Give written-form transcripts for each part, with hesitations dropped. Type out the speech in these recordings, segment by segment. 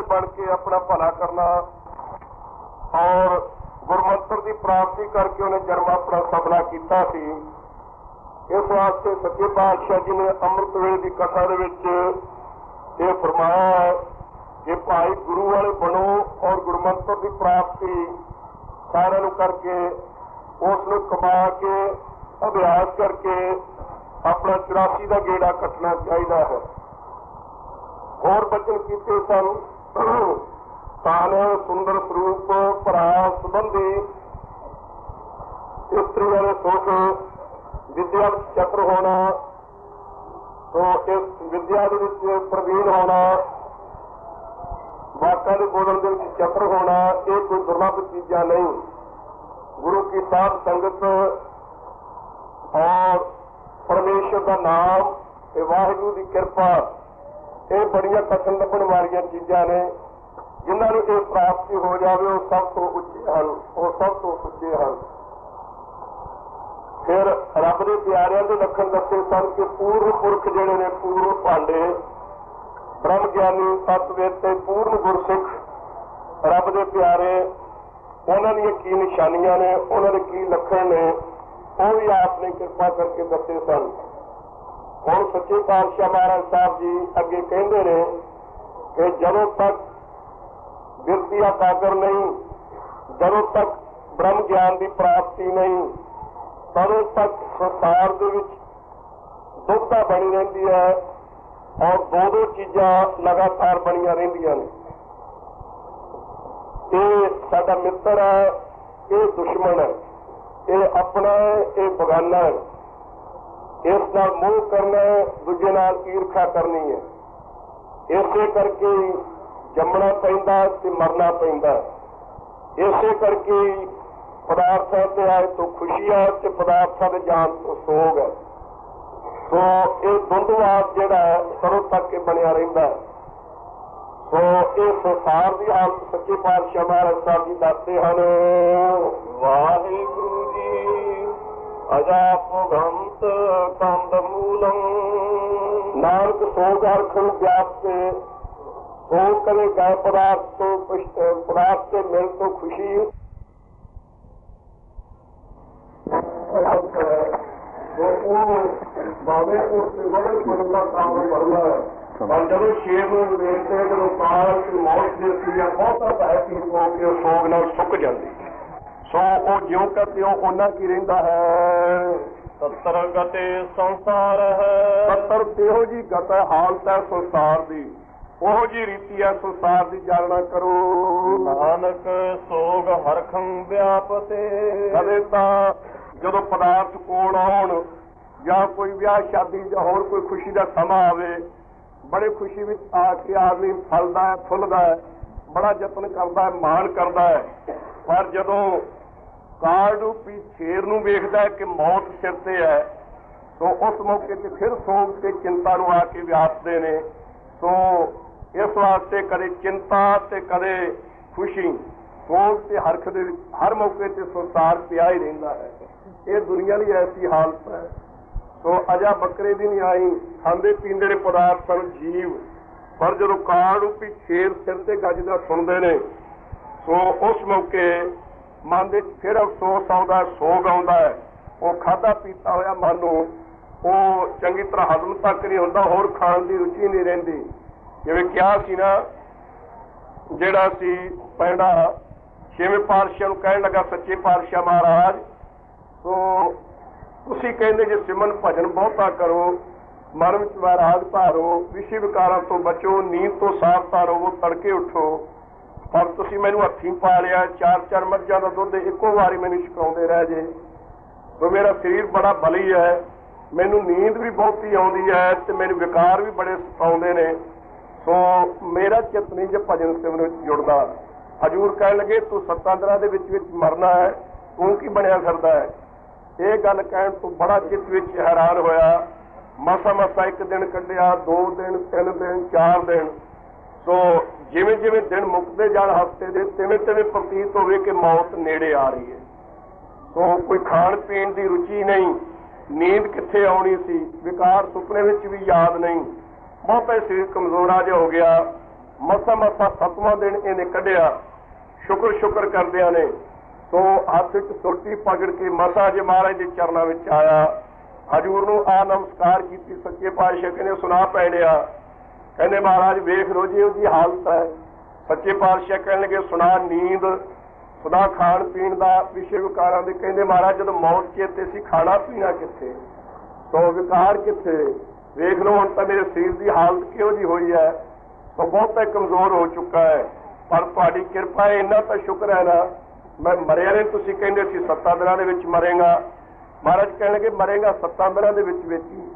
बन के अपना भला करना और गुरमंत्र की प्राप्ति करके उन्हें जन्म अपना सफला किया सी। इस वास्ते सच्चे पातशाह जी ने अमृत वेले की कथा दे विच ये फरमाया है कि भाई गुरु वाले बनो और गुरमंत्र की प्राप्ति सारे करके उसनूं कमा के अभ्यास करके अपना 84 का गेड़ा कटना चाहिए है। और बचन किए सन तान सुंदर स्वरूप भरा संबंधी स्त्री वाले सुख विद्या चक्र होना, तो इस विद्या के प्रवीण होना, वाਕਾਂ के बोलण के चक्र होना, ये कोई दुर्लभ चीज़ा नहीं। गुरु की साध संगत और परमेश्वर का नाम, वाहिगुरु की कृपा, ये बड़िया कठिन लभण वाली चीज़ा ने। जिन्होंने ये प्राप्ति हो जाए वो सब तो उच्चे हैं, वो सब तो सुचे हैं। फिर रब के प्यारिਆਂ के लक्षण दसे सन कि पूर्व पुरख जिहड़े ने पूर्व पांडे ब्रह्म ज्ञानी सतवेते पूर्ण गुरसिख रब के प्यारे, उन्होंने की निशानियां ने, उन्होंने की लक्षण ने, वो भी आपने कृपा करके दसे सन। हुण सच्चे पातशाह महाराज साहब जी अगे कहते हैं कि जदों तक बिरती एकाग्र नहीं, जदों तक ब्रह्म ज्ञान की प्राप्ति नहीं, तदों तक संसार के विच दुविधा बनी रहती है और दो चीज़ां लगातार बनिया रहिंदियां ने। ये साडा मित्र है, ये दुश्मन है, ये अपना है, ये बगाना है। इस नाल मोह करना है, दूजे नाल ईर्खा करनी है। इसे करके जमना पैंदा ते मरना पैंदा। इसे करके पदार्थों से आए तो खुशी है, तो पदार्थों के जान तो सोग है। तो ये द्वंद्ववाद जिहड़ा है कदों तक बनया रहिंदा है। तो ये संसार की हालत सच्चे पातशाह महाराज साहब जी दसते हैं। वाहिगुरु जी अजाप भंत कंद मूलम, नानक सोग हरख व्याप्ते, सोग करे गए पदार्थ तो पदार्थ से मिल तो खुशी। बाबे काम करना है और जब शेर में देखते हैं जब काल की मौत देती है बहुत ऐसी के सोग न सुक जाती। सो वो ज्यों का त्यों उन्ना की रहिंदा है। सत्तर गते संसार है, सत्तर तेहो जी गत हालत है संसार दी, ओहो जी रीति है संसार दी जानना करो। नानक सोग हरखं व्यापते, कदे तां जदों पदार्थ कोल आउण ਜਾਂ कोई ਵਿਆਹ शादी ਜਾਂ ਹੋਰ कोई खुशी का समा आवे, बड़े खुशी में आके आदमी फलदा है फुलदा है, बड़ा यतन करता है, मान करता है। पर जदों काल रूपी शेर नूं वेखदा है कि मौत सिर ते है, तो उस मौके ते फिर सोग ते चिंता नूं आके व्यापदे ने। तो इस वास्ते कदे चिंता ते कदे खुशी, सोग ते हरख दे हर मौके ते संसार पिया ही रहिंदा है। ये दुनिया की ऐसी हालत है। तो अजा बकरे भी नहीं आई, खांदे पींदे ने पदार्थ सन जीव, पर जो काल रूपी शेर सिर ते गजदा सुनते ने, सो उस मौके मन दे फिर अफसोस आउंदा, सोग आउंदा है। वो खाधा पीता होया मन नूं वो चंगी तरह हजम तक नहीं होंदा, होर खाण की रुचि नहीं रहिंदी। जिवें कहा सी ना, जिहड़ा सी पैंडा छेवें पातशाह नूं कहण लगा सच्चे पातशाह महाराज, तो तुसीं कहंदे जे सिमन भजन बहुता करो, मन विच वैराग धारो, विषय विकारां तो बचो, नींद तो साफ धारो, वो तड़के उठो। पर तुसीं मैनूं हत्थीं पा लिया, 4-4 मੱਝਾਂ ਦਾ ਦੁੱਧ ਇੱਕੋ ਵਾਰੀ ਮੈਨੂੰ छकाउंदे रह जे। तो मेरा शरीर बड़ा बली है, मैनूं नींद भी बहुती आउंदी है, ते मैनूं विकार भी बड़े सताउंदे ने। सो मेरा चित्त नहीं जे भजन सिमरन विच जुड़दा। हजूर कहण लगे तूं सत्तां दरां दे विच मरना है, तूं की बनया फिरदा है। ये गल कहण तो बड़ा चित्त विच हैरान होया। मसा मसा एक दिन कढ़िया, 2 दिन, 3 दिन, 4 दिन। सो जिवें जिवें दिन मुकते जाण हफ्ते दे, तिवें तिवें प्रतीत होवे कि मौत नेड़े आ रही है। सो कोई खाण पीण की रुचि नहीं, नींद कित्थे आउणी सी, विकार सुपने विच भी याद नहीं, बहुता शरीर कमजोरा जिहा हो गया। ਮਸਾ ਮਸਾ 7ਵਾਂ ਦਿਨ ਇਹਨੇ ਕੱਢਿਆ। ਸ਼ੁਕਰ ਸ਼ੁਕਰ ਕਰਦਿਆਂ ਨੇ ਸੋ ਹੱਥ ਵਿੱਚ ਸੁਰਤੀ ਪਕੜ ਕੇ ਮਸਾ ਜੇ ਮਹਾਰਾਜ ਦੇ ਚਰਨਾਂ ਵਿੱਚ ਆਇਆ, ਹਜ਼ੂਰ ਨੂੰ ਆ ਨਮਸਕਾਰ ਕੀਤੀ। ਸੱਚੇ ਪਾਤਸ਼ਾਹ ਕਹਿੰਦੇ ਸੁਣਾ ਪੈਣਿਆ, ਕਹਿੰਦੇ ਮਹਾਰਾਜ ਵੇਖ ਲੋ ਜੀ ਉਹਦੀ ਹਾਲਤ ਹੈ। ਸੱਚੇ ਪਾਤਸ਼ਾਹ ਕਹਿਣ ਲੱਗੇ ਸੁਣਾ ਨੀਂਦ, ਸੁਣਾ ਖਾਣ ਪੀਣ ਦਾ, ਵਿਸ਼ੇ ਵਿਕਾਰਾਂ ਦੇ। ਕਹਿੰਦੇ ਮਹਾਰਾਜ ਜਦੋਂ ਮੌਤ ਚੇਤੇ ਸੀ ਖਾਣਾ ਪੀਣਾ ਕਿੱਥੇ, ਸੋ ਵਿਕਾਰ ਕਿੱਥੇ, ਵੇਖ ਲਓ ਹੁਣ ਤਾਂ ਮੇਰੇ ਸਰੀਰ ਦੀ ਹਾਲਤ ਕਿਹੋ ਜਿਹੀ ਹੋਈ ਹੈ, ਸੋ ਬਹੁਤਾ ਕਮਜ਼ੋਰ ਹੋ ਚੁੱਕਾ ਹੈ। ਪਰ ਤੁਹਾਡੀ ਕਿਰਪਾ ਹੈ, ਇੰਨਾ ਤਾਂ ਸ਼ੁਕਰ ਹੈ ਨਾ ਮੈਂ ਮਰਿਆ ਨਹੀਂ। ਤੁਸੀਂ ਕਹਿੰਦੇ ਸੀ 7 ਦਿਨਾਂ ਦੇ ਵਿੱਚ ਮਰੇਗਾ। ਮਹਾਰਾਜ ਕਹਿਣ ਲੱਗੇ ਮਰੇਗਾ 7 ਦਿਨਾਂ ਦੇ ਵਿੱਚ ਵਿੱਚ ਹੀ।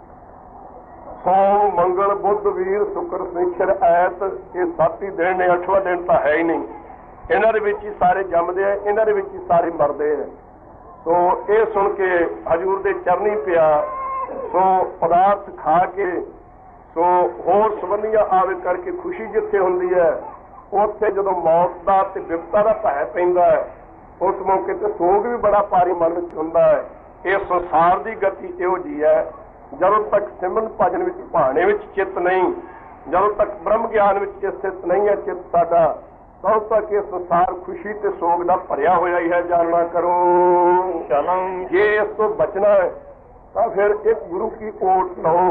ਸੋਮ ਮੰਗਲ ਬੁੱਧ ਵੀਰ ਸ਼ੁਕਰ ਸ਼ਨੀਚਰ ਐਤ, ਇਹ 7 ਹੀ ਦਿਨ ਨੇ, 8ਵਾਂ ਦਿਨ ਤਾਂ ਹੈ ਹੀ ਨਹੀਂ। ਇਹਨਾਂ ਦੇ ਵਿੱਚ ਹੀ ਸਾਰੇ ਜੰਮਦੇ ਆ, ਇਹਨਾਂ ਦੇ ਵਿੱਚ ਹੀ ਸਾਰੇ ਮਰਦੇ ਆ। ਸੋ ਇਹ ਸੁਣ ਕੇ ਹਜ਼ੂਰ ਦੇ ਚਰਨੀ ਪਿਆ। ਸੋ ਪਦਾਰਥ ਖਾ ਕੇ ਸੋ ਹੋਰ ਸੰਬੰਧੀਆਂ ਆਵੇ ਕਰਕੇ ਖੁਸ਼ੀ ਜਿੱਥੇ ਹੁੰਦੀ ਹੈ, ਉੱਥੇ ਜਦੋਂ ਮੌਤ ਦਾ ਤੇ ਵਿਪਤਾ ਦਾ ਭੈ ਪੈਂਦਾ ਹੈ, ਉਸ ਮੌਕੇ ਤੇ ਸੋਗ ਵੀ ਬੜਾ ਭਾਰੀ ਮਨ ਵਿੱਚ ਹੁੰਦਾ ਹੈ। ਇਹ ਸੰਸਾਰ ਦੀ ਗਤੀ ਇਹੋ ਜਿਹੀ ਹੈ, ਜਦੋਂ ਤੱਕ ਸਿਮਰਨ ਭਜਨ ਵਿੱਚ ਭਾਣੇ ਵਿੱਚ ਚਿੱਤ ਨਹੀਂ, ਜਦੋਂ ਤੱਕ ਬ੍ਰਹਮ ਗਿਆਨ ਵਿੱਚ ਸਥਿਤ ਨਹੀਂ ਹੈ ਚਿੱਤ ਸਾਡਾ, ਤਦੋਂ ਤੱਕ ਇਹ ਸੰਸਾਰ ਖੁਸ਼ੀ ਤੇ ਸੋਗ ਦਾ ਭਰਿਆ ਹੋਇਆ ਹੀ ਹੈ। ਜਾਣਨਾ ਕਰੋ ਜੇ ਇਸ ਤੋਂ ਬਚਣਾ ਹੈ ਤਾਂ ਫਿਰ ਇੱਕ ਗੁਰੂ ਕੀ ਓਟ ਲਓ,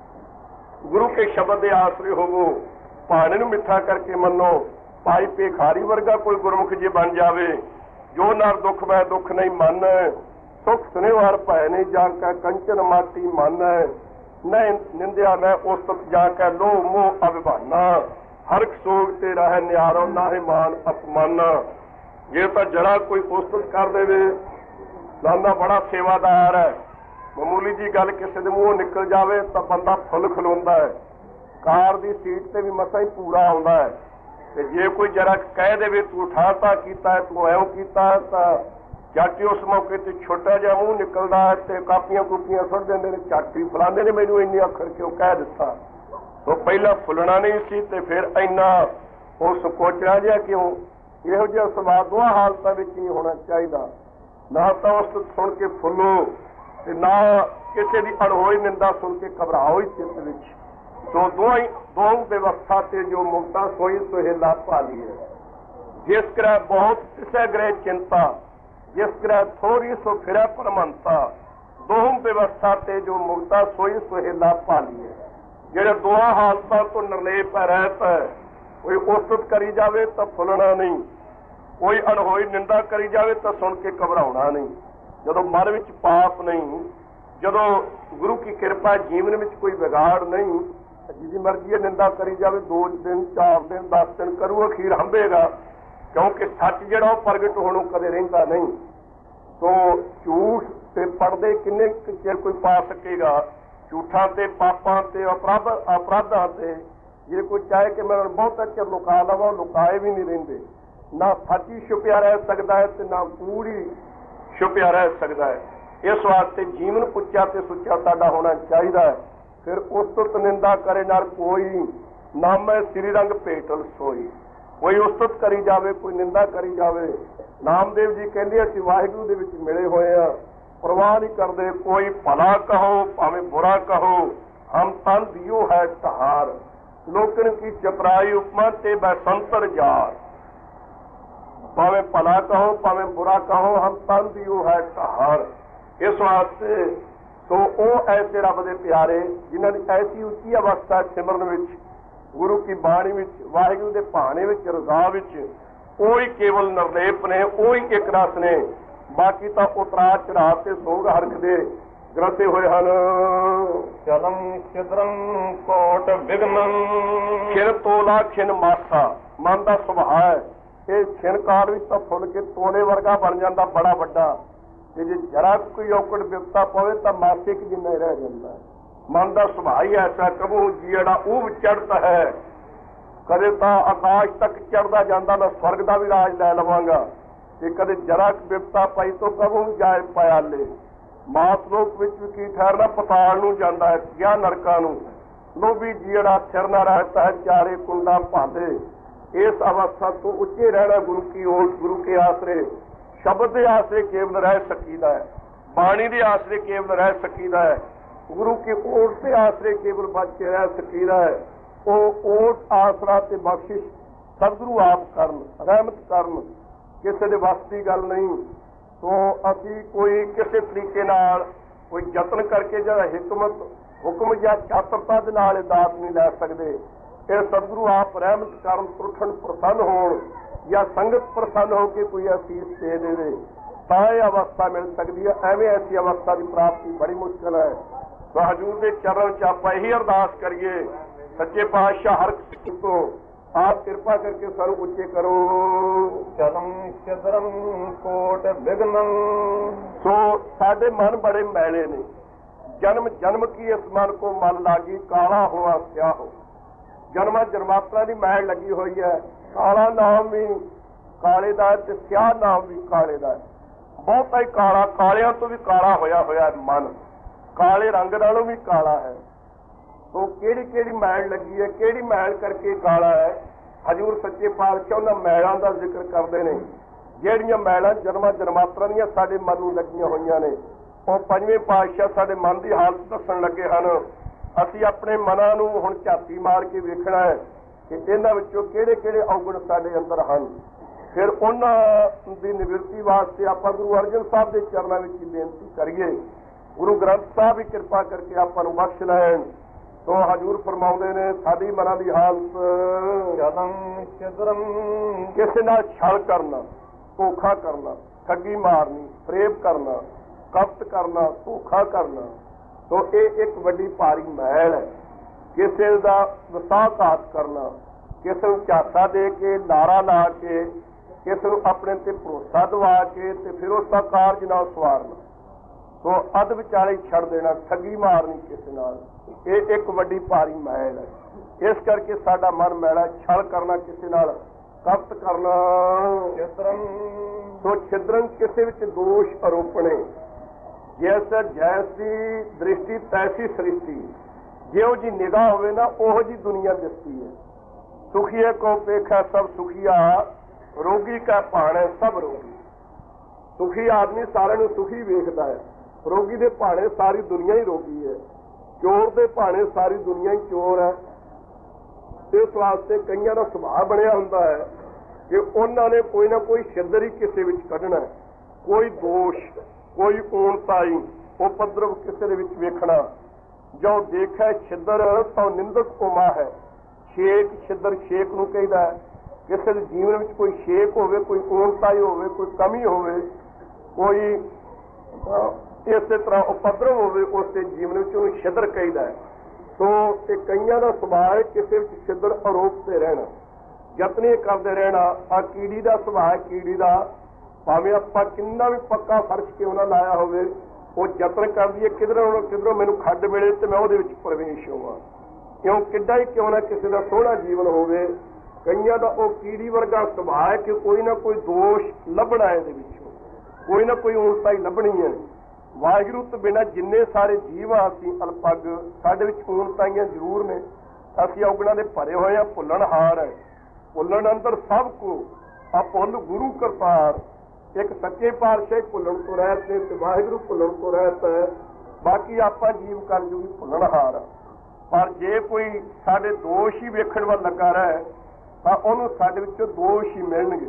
ਗੁਰੂ ਕੇ ਸ਼ਬਦ ਦੇ ਆਸਰੇ ਹੋਵੋ, ਭਾਣੇ ਨੂੰ ਮਿੱਠਾ ਕਰਕੇ ਮੰਨੋ। ਭਾਈ ਭੇਖਾਰੀ ਵਰਗਾ ਕੋਈ ਗੁਰਮੁਖ ਜੇ ਬਣ ਜਾਵੇ, ਜੋ ਨਰ ਦੁੱਖ ਮੈਂ ਦੁੱਖ ਨਹੀਂ ਮੰਨ, ਸੁਖ ਸੁਨੇਵਾਰ ਭੈ ਨਹੀਂ ਜਾ ਕੇ ਕੰਚਨ ਮਾਟੀ ਮਨ, ਨਹੀਂ ਨਿੰਦਿਆ ਮੈਂ ਉਸਤਤ ਜਾ ਕੇ ਲੋਹ ਮੋਹ ਅਭਿਮਾਨਾ, ਹਰ ਇੱਕ ਸੋਗ ਤੇ ਰਹਿ ਨਿਆਰੋ ਨਾਹੇ ਮਾਨ ਅਪਮਾਨਾ। ਜੇ ਤਾਂ ਜਰਾ ਕੋਈ ਉਸਤਤ ਕਰ ਦੇਵੇ, ਨਾਨਾ ਬੜਾ ਸੇਵਾਦਾਰ ਹੈ, ਮਾਮੂਲੀ ਜੀ ਗੱਲ ਕਿਸੇ ਦੇ ਮੂੰਹੋਂ ਨਿਕਲ ਜਾਵੇ ਤਾਂ ਬੰਦਾ ਫੁੱਲ ਖਲੋਂਦਾ ਹੈ। ਕਾਰ ਦੀ ਸੀਟ ਤੇ ਵੀ ਮਸਾ ਹੀ ਪੂਰਾ ਆਉਂਦਾ ਹੈ, ਤੇ ਜੇ ਕੋਈ ਜਰਾ ਕਹਿ ਦੇਵੇ ਤੂੰ ਠਾਤਾ ਕੀਤਾ, ਤੂੰ ਐਉਂ ਕੀਤਾ, ਤਾਂ ਝੱਟ ਉਸ ਮੌਕੇ ਤੇ ਛੋਟਾ ਜਿਹਾ ਮੂੰਹ ਨਿਕਲਦਾ ਹੈ ਤੇ ਕਾਪੀਆਂ ਕੂਪੀਆਂ ਸੁੱਟ ਦਿੰਦੇ ਨੇ, ਝੱਟ ਹੀ ਫਲਾਣੇ ਨੇ ਮੈਨੂੰ ਇੰਨੀ ਅੱਖਰ ਕਿਉਂ ਕਹਿ ਦਿੱਤਾ। ਸੋ ਪਹਿਲਾਂ ਫੁੱਲਣਾ ਨਹੀਂ ਸੀ ਤੇ ਫਿਰ ਇੰਨਾ ਉਹ ਸਕੋਚਣਾ ਜਿਹਾ ਕਿਉਂ। ਇਹੋ ਜਿਹਾ ਸੁਭਾਅ ਦੋਹਾਂ ਹਾਲਤਾਂ ਵਿੱਚ ਨਹੀਂ ਹੋਣਾ ਚਾਹੀਦਾ। ਨਾ ਤਾਂ ਉਸ ਤੋਂ ਸੁਣ ਕੇ ਫੁੱਲੋ ਤੇ ਨਾ ਕਿਸੇ ਦੀ ਅਣਹੋਈ ਨਿੰਦਾ ਸੁਣ ਕੇ ਘਬਰਾਓ ਹੀ ਚਿੱਤ ਵਿੱਚ। ਸੋ ਦੋਹਾਂ ਵਿਵਸਥਾ ਤੇ ਜੋ ਮੁਕਤਾ ਸੋਈ ਸੁਹੇਲਾ ਭਾਲੀ ਹੈ। ਜਿਸ ਗ੍ਰਹਿ ਬਹੁਤ ਤਿਸੈ ਗ੍ਰਹਿ ਚਿੰਤਾ, ਜਿਸ ਗ੍ਰਹਿ ਥੋੜੀ ਸੋ ਫਿਰੈ ਪਰਮੰਤਾ, ਦੋਹਾਂ ਵਿਵਸਥਾ ਤੇ ਜੋ ਮੁਕਤਾ ਸੋਈ ਸੁਹੇਲਾ ਭਾਲੀ ਹੈ। ਜਿਹੜੇ ਦੋਹਾਂ ਹਾਲਤਾਂ ਤੋਂ ਨਿਰਲੇਪ ਰਹਿਤ ਹੈ, ਕੋਈ ਉਸਤਤ ਕਰੀ ਜਾਵੇ ਤਾਂ ਫੁੱਲਣਾ ਨਹੀਂ, ਕੋਈ ਅਣਹੋਈ ਨਿੰਦਾ ਕਰੀ ਜਾਵੇ ਤਾਂ ਸੁਣ ਕੇ ਘਬਰਾਉਣਾ ਨਹੀਂ। ਜਦੋਂ ਮਨ ਵਿੱਚ ਪਾਪ ਨਹੀਂ, ਜਦੋਂ ਗੁਰੂ ਕੀ ਕਿਰਪਾ ਜੀਵਨ ਵਿੱਚ ਕੋਈ ਵਿਗਾੜ ਨਹੀਂ, ਜਿਹਦੀ ਮਰਜ਼ੀ ਨਿੰਦਾ ਕਰੀ ਜਾਵੇ 2 ਦਿਨ 4 ਦਿਨ 10 ਦਿਨ ਕਰੂ, ਅਖੀਰ ਹੰਭੇਗਾ, ਕਿਉਂਕਿ ਸੱਚ ਜਿਹੜਾ ਉਹ ਪ੍ਰਗਟ ਹੋਣੋਂ ਕਦੇ ਰਹਿੰਦਾ ਨਹੀਂ। ਸੋ ਝੂਠ ਤੇ ਪਰਦੇ ਕਿੰਨੇ ਚਿਰ ਕੋਈ ਪਾ ਸਕੇਗਾ। ਝੂਠਾਂ ਤੇ ਪਾਪਾਂ ਤੇ ਅਪਰਾਧਾਂ ਤੇ ਜੇ ਕੋਈ ਚਾਹੇ ਕਿ ਮੈਂ ਬਹੁਤਾ ਚਿਰ ਲੁਕਾ ਲਵਾਂ, ਲੁਕਾਏ ਵੀ ਨਹੀਂ ਰਹਿੰਦੇ। ਨਾ ਸੱਚ ਹੀ ਛੁਪਿਆ ਰਹਿ ਸਕਦਾ ਹੈ ਤੇ ਨਾ ਕੂੜੀ ਛੁਪਿਆ ਰਹਿ ਸਕਦਾ ਹੈ। ਇਸ ਵਾਸਤੇ ਜੀਵਨ ਉੱਚਾ ਤੇ ਸੁੱਚਾ ਸਾਡਾ ਹੋਣਾ ਚਾਹੀਦਾ ਹੈ। ਫਿਰ ਉਸਤਤ ਨਿੰਦਾ ਕਰੇ ਨਾਲ ਕੋਈ, ਨਾ ਮੈਂ ਸ੍ਰੀ ਰੰਗ ਭੇਟਲ ਸੋਈ। ਕੋਈ ਉਸਤਤ ਕਰੀ ਜਾਵੇ, ਕੋਈ ਨਿੰਦਾ ਕਰੀ ਜਾਵੇ, ਨਾਮਦੇਵ ਜੀ ਕਹਿੰਦੇ ਅਸੀਂ ਵਾਹਿਗੁਰੂ ਦੇ ਵਿੱਚ ਮਿਲੇ ਹੋਏ ਆ, ਪਰਵਾਹ ਨਹੀਂ ਕਰਦੇ। ਕੋਈ ਭਲਾ ਕਹੋ ਭਾਵੇਂ ਬੁਰਾ ਕਹੋ, ਹਮ ਤਨ ਦਿਓ ਹੈ ਤਹਾਰ, ਲੋਕਨ ਕੀ ਚਪਰਾਈ ਉਪਮਾ ਤੇ ਬਸੰਤਰ ਜਾਰ। ਭਾਵੇਂ ਭਲਾ ਕਹੋ ਭਾਵੇਂ ਬੁਰਾ ਕਹੋ, ਹਮ ਤਨ ਦਿਓ ਹੈ ਤਹਾਰ। ਇਸ ਵਾਸਤੇ ਸੋ ਉਹ ਐਸੇ ਰੱਬ ਦੇ ਪਿਆਰੇ ਜਿਨ੍ਹਾਂ ਦੀ ਐਸੀ ਉੱਚੀ ਅਵਸਥਾ ਸਿਮਰਨ ਵਿੱਚ, ਗੁਰੂ ਕੀ ਬਾਣੀ ਵਿੱਚ, ਵਾਹਿਗੁਰੂ ਦੇ ਭਾਣੇ ਵਿੱਚ, ਰਜ਼ਾ ਵਿੱਚ, ਉਹੀ ਕੇਵਲ ਨਿਰਲੇਪ ਨੇ, ਉਹੀ ਇੱਕ ਰਸ ਨੇ। ਬਾਕੀ ਤਾਂ ਉਤਰਾ ਚੜਾ ਤੇ ਸੋਗ ਹਰਖ ਦੇ ਗ੍ਰਸੇ ਹੋਏ ਹਨ। ਚਲਮ ਛਿਦਰੰ ਕੋਟ ਵਿਗਨੰ, ਖਿਨ ਤੋਲਾ ਖਿਨ ਮਾਸਾ। ਮਨ ਦਾ ਸੁਭਾਅ ਹੈ, ਇਹ ਛਿਨ ਕਾਲ ਵਿੱਚ ਤਾਂ ਫੁੱਲ ਕੇ ਤੋਲੇ ਵਰਗਾ ਬਣ ਜਾਂਦਾ, ਬੜਾ ਵੱਡਾ, ਤੇ ਜੇ ਜਰਾ ਕੋਈ ਔਕੜ ਵਿਪਤਾ ਪਵੇ ਤਾਂ ਮਾਸੇ ਕਿ ਜਿੰਨਾ ਹੀ ਰਹਿ ਜਾਂਦਾ ਹੈ। ਮਨ ਦਾ ਸੁਭਾਅ ਹੀ ਐਸਾ, ਕਬੂ ਜਿਹੜਾ ਉਹ ਚੜ੍ਹਦਾ ਹੈ, ਕਦੇ ਤਾਂ ਆਕਾਸ਼ ਤੱਕ ਚੜ੍ਹਦਾ ਜਾਂਦਾ, ਮੈਂ ਸਵਰਗ ਦਾ ਵੀ ਰਾਜ ਲੈ ਲਵਾਂਗਾ, ਤੇ ਕਦੇ ਜਰਾ ਵਿਪਤਾ ਪਾਈ ਤੋਂ ਕਬੂ ਜਾਏ ਪਿਆਲੇ। ਮਾਤ ਲੋਕ ਵਿੱਚ ਵੀ ਕੀ ਠਹਿਰਨਾ, ਪਤਾਲ ਨੂੰ ਜਾਂਦਾ ਹੈ, ਗਿਆ ਨਰਕਾਂ ਨੂੰ। ਲੋਭੀ ਜਿਹੜਾ ਸਿਰ ਨਾ ਰਹਿਤਾ ਹੈ, ਚਾਰੇ ਕੁੰਡਾ ਭਾਲੇ। ਇਸ ਅਵਸਥਾ ਤੋਂ ਉੱਚੇ ਰਹਿਣਾ ਗੁਰੂ ਕੀ ਓਟ, ਗੁਰੂ ਕੇ ਆਸਰੇ, ਸ਼ਬਦ ਦੇ ਆਸਰੇ ਕੇਵਲ ਰਹਿ ਸਕੀਦਾ ਹੈ, ਬਾਣੀ ਦੇ ਆਸਰੇ ਕੇਵਲ ਰਹਿ ਸਕੀਦਾ ਹੈ, ਗੁਰੂ ਕੇ ਓਟ ਦੇ ਆਸਰੇ ਕੇਵਲ ਬਚ ਕੇ ਰਹਿ ਸਕੀਦਾ ਹੈ। ਉਹ ਓਟ ਆਸਰਾ ਤੇ ਬਖਸ਼ਿਸ਼ ਸਤਿਗੁਰੂ ਆਪ ਕਰਨ, ਰਹਿਮਤ ਕਰਨ, ਕਿਸੇ ਦੇ ਵੱਸ ਦੀ ਗੱਲ ਨਹੀਂ। ਸੋ ਅਸੀਂ ਕੋਈ ਕਿਸੇ ਤਰੀਕੇ ਨਾਲ ਕੋਈ ਯਤਨ ਕਰਕੇ ਜਾਂ ਹਿਕਮਤ ਹੁਕਮ ਜਾਂ ਚਾਤਰਤਾ ਦੇ ਨਾਲ ਇਹ ਦਾਤ ਨਹੀਂ ਲੈ ਸਕਦੇ। ਇਹ ਸਤਿਗੁਰੂ ਆਪ ਰਹਿਮਤ ਕਰਨ, ਪੁਰਖਣ ਪ੍ਰਸੰਨ ਹੋਣ ਜਾਂ ਸੰਗਤ ਪ੍ਰਸੰਨ ਹੋ ਕੇ ਕੋਈ ਅਸੀਸ ਦੇ ਦੇਵੇ ਤਾਂ ਇਹ ਅਵਸਥਾ ਮਿਲ ਸਕਦੀ ਹੈ। ਐਵੇਂ ਐਸੀ ਅਵਸਥਾ ਦੀ ਪ੍ਰਾਪਤੀ ਬੜੀ ਮੁਸ਼ਕਲ ਹੈ। ਸੋ ਹਜ਼ੂਰ ਦੇ ਚਰਨ 'ਚ ਆਪਾਂ ਇਹੀ ਅਰਦਾਸ ਕਰੀਏ, ਸੱਚੇ ਪਾਤਸ਼ਾਹ ਹਰ ਕਿਸੇ ਤੋਂ ਆਪ ਕਿਰਪਾ ਕਰਕੇ ਸਾਨੂੰ ਉੱਚੇ ਕਰੋ। ਚਲਮ ਚਦਰਮ ਕੋਟ ਵਿਗਨੰ। ਸੋ ਸਾਡੇ ਮਨ ਬੜੇ ਮੈਲੇ ਨੇ, ਜਨਮ ਜਨਮ ਕੀ ਇਸ ਮਨ ਕੋ ਮਨ ਲਾਗੀ, ਕਾਲਾ ਹੋਆ ਸਿਆਹ ਹੋ। ਜਨਮਾਂ ਜਨਮਾਤਰਾ ਦੀ ਮੈਲ ਲੱਗੀ ਹੋਈ ਹੈ। ਕਾਲਾ ਨਾਮ ਵੀ ਕਾਲੇ ਦਾ ਤੇ ਸਿਆਹ ਨਾਮ ਵੀ ਕਾਲੇ ਦਾ। ਬਹੁਤਾ ਹੀ ਕਾਲਾ, ਕਾਲਿਆਂ ਤੋਂ ਵੀ ਕਾਲਾ ਹੋਇਆ ਹੋਇਆ ਮਨ, ਕਾਲੇ ਰੰਗ ਨਾਲੋਂ ਵੀ ਕਾਲਾ ਹੈ। ਸੋ ਕਿਹੜੀ ਕਿਹੜੀ ਮੈਲ ਲੱਗੀ ਹੈ, ਕਿਹੜੀ ਮੈਲ ਕਰਕੇ ਕਾਲਾ ਹੈ। ਹਜ਼ੂਰ ਸੱਚੇ ਪਾਤਸ਼ਾਹ ਉਹਨਾਂ ਮੈਲਾਂ ਦਾ ਜ਼ਿਕਰ ਕਰਦੇ ਨੇ ਜਿਹੜੀਆਂ ਮੈਲਾਂ ਜਨਮਾਂ ਜਨਮਾਤਰਾ ਦੀਆਂ ਸਾਡੇ ਮਨ ਨੂੰ ਲੱਗੀਆਂ ਹੋਈਆਂ ਨੇ। ਉਹ ਪੰਜਵੇਂ ਪਾਤਸ਼ਾਹ ਸਾਡੇ ਮਨ ਦੀ ਹਾਲਤ ਦੱਸਣ ਲੱਗੇ ਹਨ। ਅਸੀਂ ਆਪਣੇ ਮਨਾਂ ਨੂੰ ਹੁਣ ਝਾਤੀ ਮਾਰ ਕੇ ਵੇਖਣਾ ਹੈ ਕਿ ਇਹਨਾਂ ਵਿੱਚੋਂ ਕਿਹੜੇ ਕਿਹੜੇ ਔਗਣ ਸਾਡੇ ਅੰਦਰ ਹਨ। ਫਿਰ ਉਹਨਾਂ ਦੀ ਨਿਵਰਤੀ ਵਾਸਤੇ ਆਪਾਂ ਗੁਰੂ ਅਰਜਨ ਸਾਹਿਬ ਦੇ ਚਰਨਾਂ ਵਿੱਚ ਹੀ ਬੇਨਤੀ ਕਰੀਏ। ਗੁਰੂ ਗ੍ਰੰਥ ਸਾਹਿਬ ਵੀ ਕਿਰਪਾ ਕਰਕੇ ਆਪਾਂ ਨੂੰ ਬਖਸ਼ ਲੈਣ। ਸੋ ਹਜ਼ੂਰ ਫਰਮਾਉਂਦੇ ਨੇ ਸਾਡੀ ਮਨਾਂ ਦੀ ਹਾਲਤ ਕਿਸੇ ਨਾਲ ਛਲ ਕਰਨਾ, ਧੋਖਾ ਕਰਨਾ, ਠੱਗੀ ਮਾਰਨੀ, ਫਰੇਬ ਕਰਨਾ, ਕਪਟ ਕਰਨਾ, ਧੋਖਾ ਕਰਨਾ। ਸੋ ਇਹ ਇੱਕ ਵੱਡੀ ਭਾਰੀ ਮੈਲ ਹੈ। ਕਿਸੇ ਦਾ ਵਿਸ਼ਵਾਸਘਾਤ ਕਰਨਾ, ਕਿਸੇ ਨੂੰ ਝਾਂਸਾ ਦੇ ਕੇ, ਲਾਰਾ ਲਾ ਕੇ, ਕਿਸੇ ਨੂੰ ਆਪਣੇ ਤੇ ਭਰੋਸਾ ਦਵਾ ਕੇ ਤੇ ਫਿਰ ਉਸ ਦਾ ਕਾਰਜ ਨਾਲ ਸਵਾਰਨਾ। ਸੋ ਅੱਧ ਵਿਚਾਲੇ ਛੱਡ ਦੇਣਾ, ਠੱਗੀ ਮਾਰਨੀ ਕਿਸੇ ਨਾਲ, ਇਹ ਇੱਕ ਵੱਡੀ ਭਾਰੀ ਮੈਲ ਹੈ। ਇਸ ਕਰਕੇ ਸਾਡਾ ਮਨ ਮੈਲਾ, ਛਲ ਕਰਨਾ ਕਿਸੇ ਨਾਲ, ਕਪਟ ਕਰਨਾ। ਸੋ ਛਿਦਰੰ ਕਿਸੇ ਵਿੱਚ ਦੋਸ਼ ਆਰੋਪਣੇ। ਜੈਸੀ ਦ੍ਰਿਸ਼ਟੀ ਤੈਸੀ ਸ੍ਰਿਸ਼ਟੀ। ਜਿਹੋ ਜੀ ਨਿਗਾਹ ਹੋਵੇ ਨਾ ਉਹੋ ਜੀ ਦੁਨੀਆ ਦਿਸਦੀ ਹੈ। ਸੁਖੀਏ ਕੋ ਪੇਖਾ ਸਭ ਸੁਖੀਆ, ਰੋਗੀ ਕਾ ਭਾਣੇ ਸਭ ਰੋਗੀ। ਸੁਖੀ ਆਦਮੀ ਸਾਰਿਆਂ ਨੂੰ ਸੁਖੀ ਵੇਖਦਾ ਹੈ, ਰੋਗੀ ਦੇ ਭਾਣੇ ਸਾਰੀ ਦੁਨੀਆ ਹੀ ਰੋਗੀ ਹੈ, ਚੋਰ ਦੇ ਭਾਣੇ ਸਾਰੀ ਦੁਨੀਆ ਹੀ ਚੋਰ ਹੈ। ਇਸ ਵਾਸਤੇ ਕਈਆਂ ਦਾ ਸੁਭਾਅ ਬਣਿਆ ਹੁੰਦਾ ਹੈ ਕਿ ਉਹਨਾਂ ਨੇ ਕੋਈ ਨਾ ਕੋਈ ਛਿੱਦਰ ਹੀ ਕਿਸੇ ਵਿੱਚ ਕੱਢਣਾ, ਕੋਈ ਦੋਸ਼, ਕੋਈ ਊਣਤਾਈ, ਉਪਦਰਵ ਕਿਸੇ ਦੇ ਵਿੱਚ ਵੇਖਣਾ। ਜੋ ਦੇਖੈ ਛਿੱਦਰ ਤਾਂ ਨਿੰਦਕ ਉਮਾ ਹੈ। ਛੇਕ ਛਿੱਦਰ ਛੇਕ ਨੂੰ ਕਹਿੰਦਾ ਹੈ। ਕਿਸੇ ਦੇ ਜੀਵਨ ਵਿੱਚ ਕੋਈ ਛੇਕ ਹੋਵੇ, ਕੋਈ ਊਣਤਾਈ ਹੋਵੇ, ਕੋਈ ਕਮੀ ਹੋਵੇ, ਕੋਈ ਇਸੇ ਤਰ੍ਹਾਂ ਉਪਦਰਵ ਹੋਵੇ, ਉਸ ਦੇ ਜੀਵਨ ਵਿੱਚ ਉਹਨੂੰ ਛਿੱਦਰ ਕਹਿੰਦਾ ਹੈ। ਸੋ ਇਹ ਕਈਆਂ ਦਾ ਸੁਭਾਅ ਹੈ ਕਿਸੇ ਵਿੱਚ ਛਿੱਦਰ ਆਰੋਪਦੇ ਰਹਿਣਾ, ਯਤਨ ਕਰਦੇ ਰਹਿਣਾ। ਆ ਕੀੜੀ ਦਾ ਸੁਭਾਅ, ਕੀੜੀ ਦਾ ਭਾਵੇਂ ਆਪਾਂ ਕਿੰਨਾ ਵੀ ਪੱਕਾ ਫਰਸ਼ ਕਿਉਂ ਨਾ ਲਾਇਆ ਹੋਵੇ, ਉਹ ਯਤਨ ਕਰਦੀ ਹੈ ਕਿਧਰੋਂ ਮੈਨੂੰ ਖੱਡ ਮਿਲੇ ਤੇ ਮੈਂ ਉਹਦੇ ਵਿੱਚ ਪ੍ਰਵੇਸ਼ ਹੋਵਾਂ। ਕਿਉਂ ਕਿੱਡਾ ਹੀ ਕਿਉਂ ਨਾ ਕਿਸੇ ਦਾ ਸੋਹਣਾ ਜੀਵਨ ਹੋਵੇ, ਕਈਆਂ ਦਾ ਉਹ ਕੀੜੀ ਵਰਗਾ ਸੁਭਾਅ ਹੈ ਕਿ ਕੋਈ ਨਾ ਕੋਈ ਦੋਸ਼ ਲੱਭਣਾ ਇਹਦੇ ਵਿੱਚੋਂ, ਕੋਈ ਨਾ ਕੋਈ ਊਣਤਾਈ ਲੱਭਣੀ ਹੈ। ਵਾਹਿਗੁਰੂ ਤੋਂ ਬਿਨਾਂ ਜਿੰਨੇ ਸਾਰੇ ਜੀਵ ਆ ਅਸੀਂ ਅਲਪੱਗ, ਸਾਡੇ ਵਿੱਚ ਊਣਤਾਈਆਂ ਜ਼ਰੂਰ ਨੇ। ਅਸੀਂ ਔਗਣਾਂ ਦੇ ਭਰੇ ਹੋਏ ਆ, ਭੁੱਲਣਹਾਰ ਹੈ। ਭੁੱਲਣ ਅੰਦਰ ਸਭ ਕੋ ਆ ਭੁੱਲ ਗੁਰੂ ਕਰਤਾਰ। ਇੱਕ ਸੱਚੇ ਪਾਤਸ਼ਾਹ ਭੁੱਲਣ ਤੋਂ ਰਹਿਤ ਨੇ ਤੇ ਵਾਹਿਗੁਰੂ ਭੁੱਲਣ ਤੋਂ ਰਹਿਤ ਹੈ। ਬਾਕੀ ਆਪਾਂ ਜੀਵ ਕਰ ਜੂ ਭੁੱਲਣਹਾਰ। ਪਰ ਜੇ ਕੋਈ ਸਾਡੇ ਦੋਸ਼ ਹੀ ਵੇਖਣ ਵੱਲ ਲੱਗਾ ਰਹੇ ਤਾਂ ਉਹਨੂੰ ਸਾਡੇ ਵਿੱਚੋਂ ਦੋਸ਼ ਹੀ ਮਿਲਣਗੇ।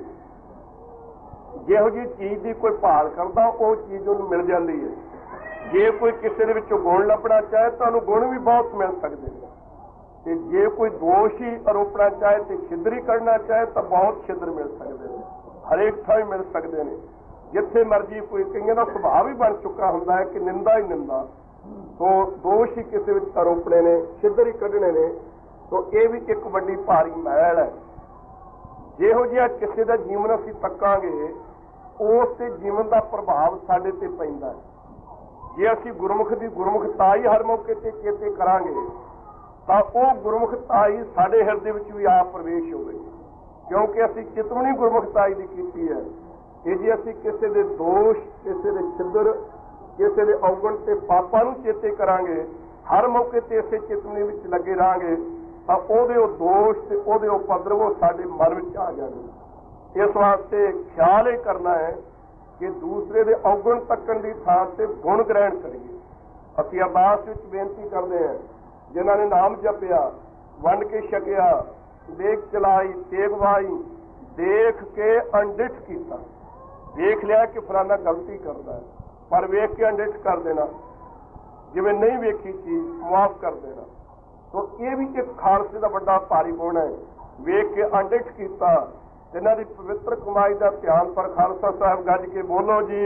ਜਿਹੋ ਜਿਹੀ ਚੀਜ਼ ਦੀ ਕੋਈ ਭਾਲ ਕਰਦਾ ਉਹ ਚੀਜ਼ ਉਹਨੂੰ ਮਿਲ ਜਾਂਦੀ ਹੈ। ਜੇ ਕੋਈ ਕਿਸੇ ਦੇ ਵਿੱਚੋਂ ਗੁਣ ਲੱਭਣਾ ਚਾਹੇ ਤਾਂ ਉਹਨੂੰ ਗੁਣ ਵੀ ਬਹੁਤ ਮਿਲ ਸਕਦੇ ਨੇ, ਤੇ ਜੇ ਕੋਈ ਦੋਸ਼ ਹੀ ਆਰੋਪਣਾ ਚਾਹੇ ਤੇ ਛਿੱਦਰ ਹੀ ਕੱਢਣਾ ਚਾਹੇ ਤਾਂ ਬਹੁਤ ਛਿੱਦਰ ਮਿਲ ਸਕਦੇ ਨੇ, ਹਰੇਕ ਥਾਂ ਹੀ ਮਿਲ ਸਕਦੇ ਨੇ, ਜਿੱਥੇ ਮਰਜ਼ੀ। ਕੋਈ ਕਈਆਂ ਦਾ ਸੁਭਾਅ ਵੀ ਬਣ ਚੁੱਕਾ ਹੁੰਦਾ ਹੈ ਕਿ ਨਿੰਦਾ ਹੀ ਨਿੰਦਾ। ਸੋ ਦੋਸ਼ ਹੀ ਕਿਸੇ ਵਿੱਚ ਆਰੋਪਣੇ ਨੇ, ਛਿੱਦਰ ਹੀ ਕੱਢਣੇ ਨੇ। ਸੋ ਇਹ ਵੀ ਇੱਕ ਵੱਡੀ ਭਾਰੀ ਮੈਲ ਹੈ। ਜਿਹੋ ਜਿਹਾ ਕਿਸੇ ਦਾ ਜੀਵਨ ਅਸੀਂ ਤੱਕਾਂਗੇ ਉਸ ਤੇ ਜੀਵਨ ਦਾ ਪ੍ਰਭਾਵ ਸਾਡੇ ਤੇ ਪੈਂਦਾ ਹੈ। ਜੇ ਅਸੀਂ ਗੁਰਮੁਖਤਾ ਹੀ ਹਰ ਮੌਕੇ ਤੇ ਚੇਤੇ ਕਰਾਂਗੇ ਤਾਂ ਉਹ ਗੁਰਮੁਖਤਾ ਹੀ ਸਾਡੇ ਹਿਰਦੇ ਵਿੱਚ ਵੀ ਆਪ ਪ੍ਰਵੇਸ਼ ਹੋਵੇਗੀ, ਕਿਉਂਕਿ ਅਸੀਂ ਚਿਤਵਨੀ ਗੁਰਮੁਖਤਾਈ ਦੀ ਕੀਤੀ ਹੈ। ਇਹ ਜੇ ਅਸੀਂ ਕਿਸੇ ਦੇ ਦੋਸ਼, ਕਿਸੇ ਦੇ ਛਿੱਦਰ, ਕਿਸੇ ਦੇ ਔਗਣ ਤੇ ਪਾਪਾਂ ਨੂੰ ਚੇਤੇ ਕਰਾਂਗੇ, ਹਰ ਮੌਕੇ ਤੇ ਇਸੇ ਚਿਤਵਨੀ ਵਿੱਚ ਲੱਗੇ ਰਹਾਂਗੇ ਤਾਂ ਉਹਦੇ ਉਹ ਦੋਸ਼ ਤੇ ਉਹਦੇ ਉਹ ਉਪਦਰਵ ਉਹ ਸਾਡੇ ਮਨ ਵਿੱਚ ਆ ਜਾਣਗੇ। ਇਸ ਵਾਸਤੇ ਖਿਆਲ ਇਹ ਕਰਨਾ ਹੈ ਕਿ ਦੂਸਰੇ ਦੇ ਔਗਣ ਤੱਕਣ ਦੀ ਥਾਂ ਤੇ ਗੁਣ ਗ੍ਰਹਿਣ ਕਰੀਏ। ਅਸੀਂ ਅਰਦਾਸ ਵਿੱਚ ਬੇਨਤੀ ਕਰਦੇ ਹਾਂ, ਜਿਨ੍ਹਾਂ ਨੇ ਨਾਮ ਜਪਿਆ ਵੰਡ ਕੇ ਛਕਿਆ, ਦੇਖ ਚਲਾਈ ਤੇਗ ਵਾਈ, ਦੇਖ ਕੇ ਅਣਡਿੱਠ ਕੀਤਾ। ਦੇਖ ਲਿਆ ਕਿ ਫਲਾਨਾ ਗਲਤੀ ਕਰਦਾ ਹੈ, ਪਰ ਵੇਖ ਕੇ ਅਣਡਿੱਠ ਕਰ ਦੇਣਾ, ਜਿਵੇਂ ਨਹੀਂ ਵੇਖੀ ਚੀਜ਼ ਮੁਆਫ ਕਰ ਦੇਣਾ। ਸੋ ਇਹ ਵੀ ਇੱਕ ਖਾਲਸੇ ਦਾ ਵੱਡਾ ਭਾਰੀ ਗੁਣ ਹੈ। ਵੇਖ ਕੇ ਅਣਡਿੱਠ ਕੀਤਾ, ਇਹਨਾਂ ਦੀ ਪਵਿੱਤਰ ਕਮਾਈ ਦਾ ਧਿਆਨ ਪਰ ਖਾਲਸਾ ਸਾਹਿਬ ਗੱਜ ਕੇ ਬੋਲੋ ਜੀ।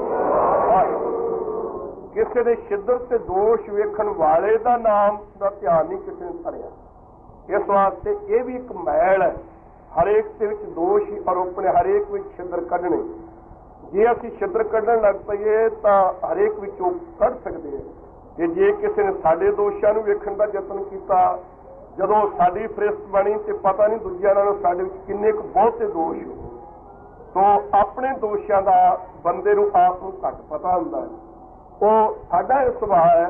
ਕਿਸੇ ਦੇ ਛਿੱਦਰ ਤੇ ਦੋਸ਼ ਵੇਖਣ ਵਾਲੇ ਦਾ ਨਾਮ ਦਾ ਧਿਆਨ ਨਹੀਂ ਕਿਸੇ ਨੇ ਧਰਿਆ। ਇਸ ਵਾਸਤੇ ਇਹ ਵੀ ਇੱਕ ਮੈਲ ਹੈ, ਹਰੇਕ ਦੇ ਵਿੱਚ ਦੋਸ਼ ਹੀ ਆਰੋਪਣੇ, ਹਰੇਕ ਵਿੱਚ ਛਿੱਦਰ ਕੱਢਣੇ। ਜੇ ਅਸੀਂ ਛਿੱਦਰ ਕੱਢਣ ਲੱਗ ਪਈਏ ਤਾਂ ਹਰੇਕ ਵਿੱਚੋਂ ਕੱਢ ਸਕਦੇ ਹਾਂ। ਤੇ ਜੇ ਕਿਸੇ ਨੇ ਸਾਡੇ ਦੋਸ਼ਾਂ ਨੂੰ ਵੇਖਣ ਦਾ ਯਤਨ ਕੀਤਾ, ਜਦੋਂ ਸਾਡੀ ਫਰਿਸ਼ਤ ਬਣੀ ਤੇ ਪਤਾ ਨਹੀਂ ਦੂਜਿਆਂ ਨਾਲੋਂ ਸਾਡੇ ਵਿੱਚ ਕਿੰਨੇ ਕੁ ਬਹੁਤੇ ਦੋਸ਼ ਹੋ। ਸੋ ਆਪਣੇ ਦੋਸ਼ਾਂ ਦਾ ਬੰਦੇ ਨੂੰ ਆਪ ਨੂੰ ਘੱਟ ਪਤਾ ਹੁੰਦਾ ਹੈ। ਉਹ ਸਾਡਾ ਇਹ ਸੁਭਾਅ ਹੈ,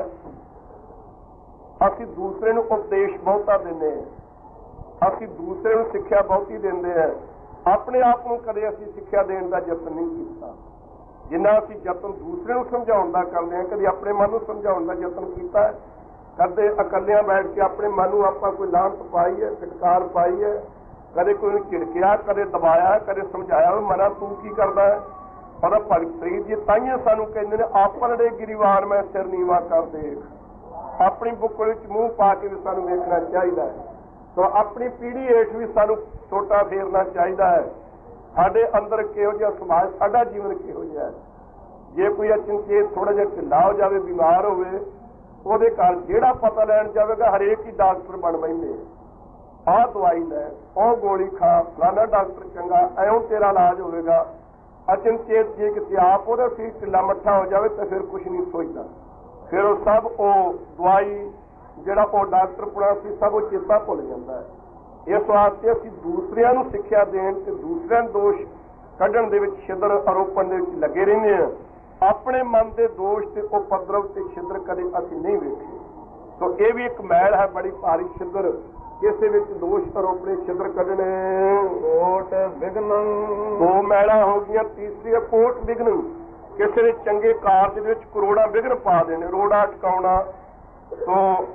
ਅਸੀਂ ਦੂਸਰੇ ਨੂੰ ਉਪਦੇਸ਼ ਬਹੁਤਾ ਦਿੰਦੇ ਹਾਂ, ਅਸੀਂ ਦੂਸਰੇ ਨੂੰ ਸਿੱਖਿਆ ਬਹੁਤੀ ਦਿੰਦੇ ਹਾਂ, ਆਪਣੇ ਆਪ ਨੂੰ ਕਦੇ ਅਸੀਂ ਸਿੱਖਿਆ ਦੇਣ ਦਾ ਯਤਨ ਨਹੀਂ ਕੀਤਾ। ਜਿੰਨਾ ਅਸੀਂ ਯਤਨ ਦੂਸਰੇ ਨੂੰ ਸਮਝਾਉਣ ਦਾ ਕਰਦੇ ਹਾਂ, ਕਦੇ ਆਪਣੇ ਮਨ ਨੂੰ ਸਮਝਾਉਣ ਦਾ ਯਤਨ ਕੀਤਾ ਹੈ? ਕਦੇ ਇਕੱਲਿਆਂ ਬੈਠ ਕੇ ਆਪਣੇ ਮਨ ਨੂੰ ਆਪਾਂ ਕੋਈ ਲਾਹਨਤ ਪਾਈ ਹੈ, ਫਟਕਾਰ ਪਾਈ ਹੈ, ਕਦੇ ਕੋਈ ਨੂੰ ਝਿੜਕਿਆ, ਕਦੇ ਦਬਾਇਆ, ਕਦੇ ਸਮਝਾਇਆ, ਮਨਾ ਤੂੰ ਕੀ ਕਰਦਾ ਹੈ? ਉਹਦਾ ਭਗਤ ਫਰੀਦ ਜੀ ਤਾਈਆਂ ਸਾਨੂੰ ਕਹਿੰਦੇ ਨੇ, ਆਪਣੜੇ ਗਿਰੀਵਾਨ ਮੈਂ ਸਿਰ ਨੀਵਾ ਕਰ ਦੇਖ। ਆਪਣੀ ਬੁੱਕਲ ਵਿੱਚ ਮੂੰਹ ਪਾ ਕੇ ਵੀ ਸਾਨੂੰ ਵੇਖਣਾ ਚਾਹੀਦਾ ਹੈ। ਸੋ ਆਪਣੀ ਪੀੜ੍ਹੀ ਹੇਠ ਵੀ ਸਾਨੂੰ ਛੋਟਾ ਫੇਰਨਾ ਚਾਹੀਦਾ ਹੈ। ਸਾਡੇ ਅੰਦਰ ਕਿਹੋ ਜਿਹਾ ਸਮਾਜ, ਸਾਡਾ ਜੀਵਨ ਕਿਹੋ ਜਿਹਾ ਹੈ। ਜੇ ਕੋਈ ਅਚਨਚੇਤ ਥੋੜਾ ਜਿਹਾ ਢਿੱਲਾ ਹੋ ਜਾਵੇ, ਬਿਮਾਰ ਹੋਵੇ, ਉਹਦੇ ਘਰ ਜਿਹੜਾ ਪਤਾ ਲੈਣ ਜਾਵੇਗਾ ਹਰੇਕ ਹੀ ਡਾਕਟਰ ਬਣ ਬੈਂਦੇ। ਆਹ ਦਵਾਈ ਲੈ, ਉਹ ਗੋਲੀ ਖਾ, ਫਲਾਣਾ ਡਾਕਟਰ ਚੰਗਾ, ਐਉਂ ਤੇਰਾ ਇਲਾਜ ਹੋਵੇਗਾ। ਅਚਨਚੇਤ ਜੇ ਕਿਤੇ ਆਪ ਉਹਦਾ ਸੀ ਢਿੱਲਾ ਮੱਠਾ ਹੋ ਜਾਵੇ ਤਾਂ ਫਿਰ ਕੁਛ ਨਹੀਂ ਸੋਚਦਾ। ਫਿਰ ਉਹ ਸਭ ਉਹ ਦਵਾਈ ਜਿਹੜਾ ਉਹ ਡਾਕਟਰ ਪੁਣਾ ਸੀ ਸਭ ਉਹ ਚੇਤਾ ਭੁੱਲ ਜਾਂਦਾ ਹੈ। ਇਸ ਵਾਸਤੇ ਅਸੀਂ ਦੂਸਰਿਆਂ ਨੂੰ ਸਿੱਖਿਆ ਦੇਣ ਤੇ ਦੂਸਰਿਆਂ ਨੂੰ ਦੋਸ਼ ਕੱਢਣ ਦੇ ਵਿੱਚ ਛਿੱਦਰ ਆਰੋਪਣ ਦੇ ਵਿੱਚ ਲੱਗੇ ਰਹਿੰਦੇ ਹਾਂ। ਆਪਣੇ ਮਨ ਦੇ ਦੋਸ਼ ਤੇ ਉਪਦਰਵ ਤੇ ਛਿੱਦਰ ਕਦੇ ਅਸੀਂ ਨਹੀਂ ਵੇਖੇ। ਸੋ ਇਹ ਵੀ ਇੱਕ ਮੈਲ ਹੈ ਬੜੀ ਭਾਰੀ, ਛਿੱਦਰ ਕਿਸੇ ਵਿੱਚ ਦੋਸ਼ ਆਰੋਪਣੇ, ਛਿੱਦਰ ਕੱਢਣੇ। ਕੋਟ ਵਿਗਨ, ਦੋ ਮੈਲਾਂ ਹੋ ਗਈਆਂ। ਤੀਸਰੀ ਕੋਟ ਵਿਗਨ, ਕਿਸੇ ਦੇ ਚੰਗੇ ਕਾਰਜ ਦੇ ਵਿੱਚ ਕਰੋੜਾਂ ਵਿਘਨ ਪਾ ਦੇਣੇ, ਰੋੜਾ ਅਟਕਾਉਣਾ। ਸੋ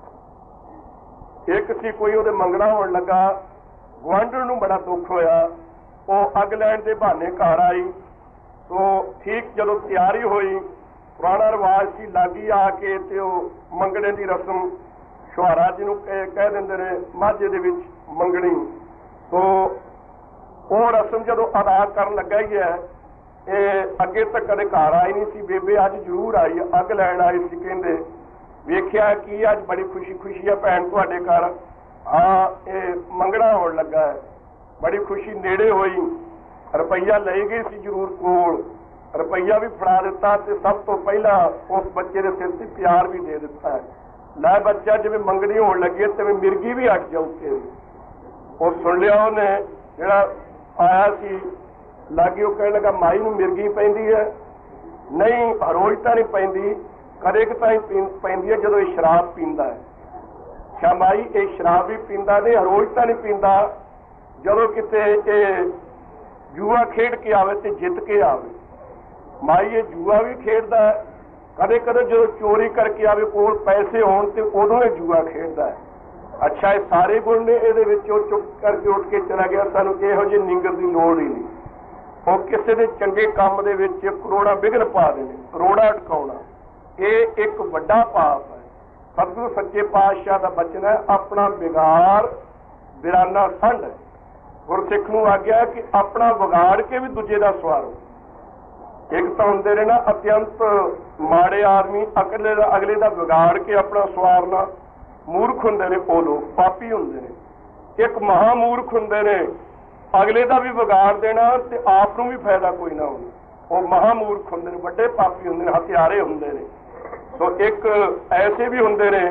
ਇੱਕ ਸੀ ਕੋਈ ਉਹਦੇ ਮੰਗਣਾ ਹੋਣ ਲੱਗਾ, ਗੁਆਂਢਣ ਨੂੰ ਬੜਾ ਦੁੱਖ ਹੋਇਆ, ਉਹ ਅੱਗ ਲੈਣ ਦੇ ਬਹਾਨੇ ਘਰ ਆਈ। ਸੋ ਠੀਕ ਜਦੋਂ ਤਿਆਰੀ ਹੋਈ, ਪੁਰਾਣਾ ਰਿਵਾਜ ਸੀ, ਲਾਗੀ ਆ ਕੇ ਤੇ ਉਹ ਮੰਗਣੇ ਦੀ ਰਸਮ ਛੁਹਾਰਾ ਜਿਹਨੂੰ ਕਹਿ ਦਿੰਦੇ ਨੇ, ਮਾਝੇ ਦੇ ਵਿੱਚ ਮੰਗਣੀ। ਸੋ ਉਹ ਰਸਮ ਜਦੋਂ ਅਦਾ ਕਰਨ ਲੱਗਾ ਹੀ ਹੈ, ਇਹ ਅੱਗੇ ਤਾਂ ਕਦੇ ਘਰ ਆਈ ਨਹੀਂ ਸੀ ਬੇਬੇ, ਅੱਜ ਜ਼ਰੂਰ ਆਈ, ਅੱਗ ਲੈਣ ਆਈ ਸੀ। ਕਹਿੰਦੇ ਵੇਖਿਆ ਕੀ ਅੱਜ ਬੜੀ ਖੁਸ਼ੀ ਖੁਸ਼ੀ ਹੈ ਭੈਣ ਤੁਹਾਡੇ ਘਰ, ਹਾਂ ਇਹ ਮੰਗਣਾ ਹੋਣ ਲੱਗਾ ਹੈ। ਬੜੀ ਖੁਸ਼ੀ ਨੇੜੇ ਹੋਈ, ਰੁਪਈਆ ਲੈ ਗਈ ਸੀ ਜ਼ਰੂਰ ਕੋਲ, ਰੁਪਈਆ ਵੀ ਫੜਾ ਦਿੱਤਾ ਤੇ ਸਭ ਤੋਂ ਪਹਿਲਾਂ ਉਸ ਬੱਚੇ ਦੇ ਸਿਰ ਤੇ ਪਿਆਰ ਵੀ ਦੇ ਦਿੱਤਾ ਹੈ। ਲੈ ਬੱਚਾ, ਜਿਵੇਂ ਮੰਗਣੀ ਹੋਣ ਲੱਗੀ ਤਿਵੇਂ ਮਿਰਗੀ ਵੀ ਹਟ ਜਾਊ ਤੇਰੀ। ਉਹ ਸੁਣ ਲਿਆ ਉਹਨੇ, ਜਿਹੜਾ ਆਇਆ ਸੀ ਲਾਗੇ, ਉਹ ਕਹਿਣ ਲੱਗਾ ਮਾਈ ਨੂੰ ਮਿਰਗੀ ਪੈਂਦੀ ਹੈ? ਨਹੀਂ, ਰੋਜ਼ ਤਾਂ ਨਹੀਂ ਪੈਂਦੀ, ਕਦੇ ਕੁ ਤਾਂ ਹੀ ਪੈਂਦੀ ਹੈ ਜਦੋਂ ਇਹ ਸ਼ਰਾਬ ਪੀਂਦਾ ਹੈ। ਅੱਛਾ ਮਾਈ, ਇਹ ਸ਼ਰਾਬ ਵੀ ਪੀਂਦਾ ਨਹੀਂ, ਰੋਜ਼ ਤਾਂ ਨਹੀਂ ਪੀਂਦਾ, ਜਦੋਂ ਕਿਤੇ ਇਹ ਜੂਆ ਖੇਡ ਕੇ ਆਵੇ ਤੇ ਜਿੱਤ ਕੇ ਆਵੇ। ਮਾਈ ਇਹ ਜੂਆ ਵੀ ਖੇਡਦਾ ਹੈ, ਕਦੇ ਕਦੇ ਜਦੋਂ ਚੋਰੀ ਕਰਕੇ ਆਵੇ, ਕੋਲ ਪੈਸੇ ਹੋਣ ਤੇ ਉਦੋਂ ਇਹ ਜੂਆ ਖੇਡਦਾ ਹੈ। ਅੱਛਾ, ਇਹ ਸਾਰੇ ਗੁਣ ਨੇ ਇਹਦੇ ਵਿੱਚ। ਉਹ ਚੁੱਪ ਕਰਕੇ ਉੱਠ ਕੇ ਚਲਾ ਗਿਆ, ਸਾਨੂੰ ਇਹੋ ਜਿਹੀ ਨਿੰਗਰ ਦੀ ਲੋੜ ਹੀ ਨਹੀਂ। ਉਹ ਕਿਸੇ ਦੇ ਚੰਗੇ ਕੰਮ ਦੇ ਵਿੱਚ ਕਰੋੜਾਂ ਵਿਘਨ ਪਾ ਦੇਣੇ, ਰੋੜਾ ਅਟਕਾਉਣਾ, ਇਹ ਇੱਕ ਵੱਡਾ ਪਾਪ ਹੈ। ਸਤਿਗੁਰੂ ਸੱਚੇ ਪਾਤਸ਼ਾਹ ਦਾ ਬਚਨ ਹੈ, ਆਪਣਾ ਵਿਗਾੜ ਬਿਰਾਨਾ ਸੰਢ। ਗੁਰਸਿੱਖ ਨੂੰ ਆਗਿਆ ਕਿ ਆਪਣਾ ਵਿਗਾੜ ਕੇ ਵੀ ਦੂਜੇ ਦਾ ਸਵਾਰੋ। ਇੱਕ ਤਾਂ ਹੁੰਦੇ ਨੇ ਨਾ ਅਤਿਅੰਤ ਮਾੜੇ ਆਦਮੀ, ਅਗਲੇ ਦਾ ਵਿਗਾੜ ਕੇ ਆਪਣਾ ਸਵਾਰਨਾ, ਮੂਰਖ ਹੁੰਦੇ ਨੇ ਉਹ ਲੋਕ, ਪਾਪੀ ਹੁੰਦੇ ਨੇ। ਇੱਕ ਮਹਾ ਮੂਰਖ ਹੁੰਦੇ ਨੇ, ਅਗਲੇ ਦਾ ਵੀ ਵਿਗਾੜ ਦੇਣਾ ਤੇ ਆਪ ਨੂੰ ਵੀ ਫਾਇਦਾ ਕੋਈ ਨਾ ਹੋਣਾ, ਉਹ ਮਹਾ ਮੂਰਖ ਹੁੰਦੇ ਨੇ, ਵੱਡੇ ਪਾਪੀ ਹੁੰਦੇ ਨੇ, ਹਥਿਆਰੇ ਹੁੰਦੇ ਨੇ। ਸੋ ਇੱਕ ਐਸੇ ਵੀ ਹੁੰਦੇ ਨੇ,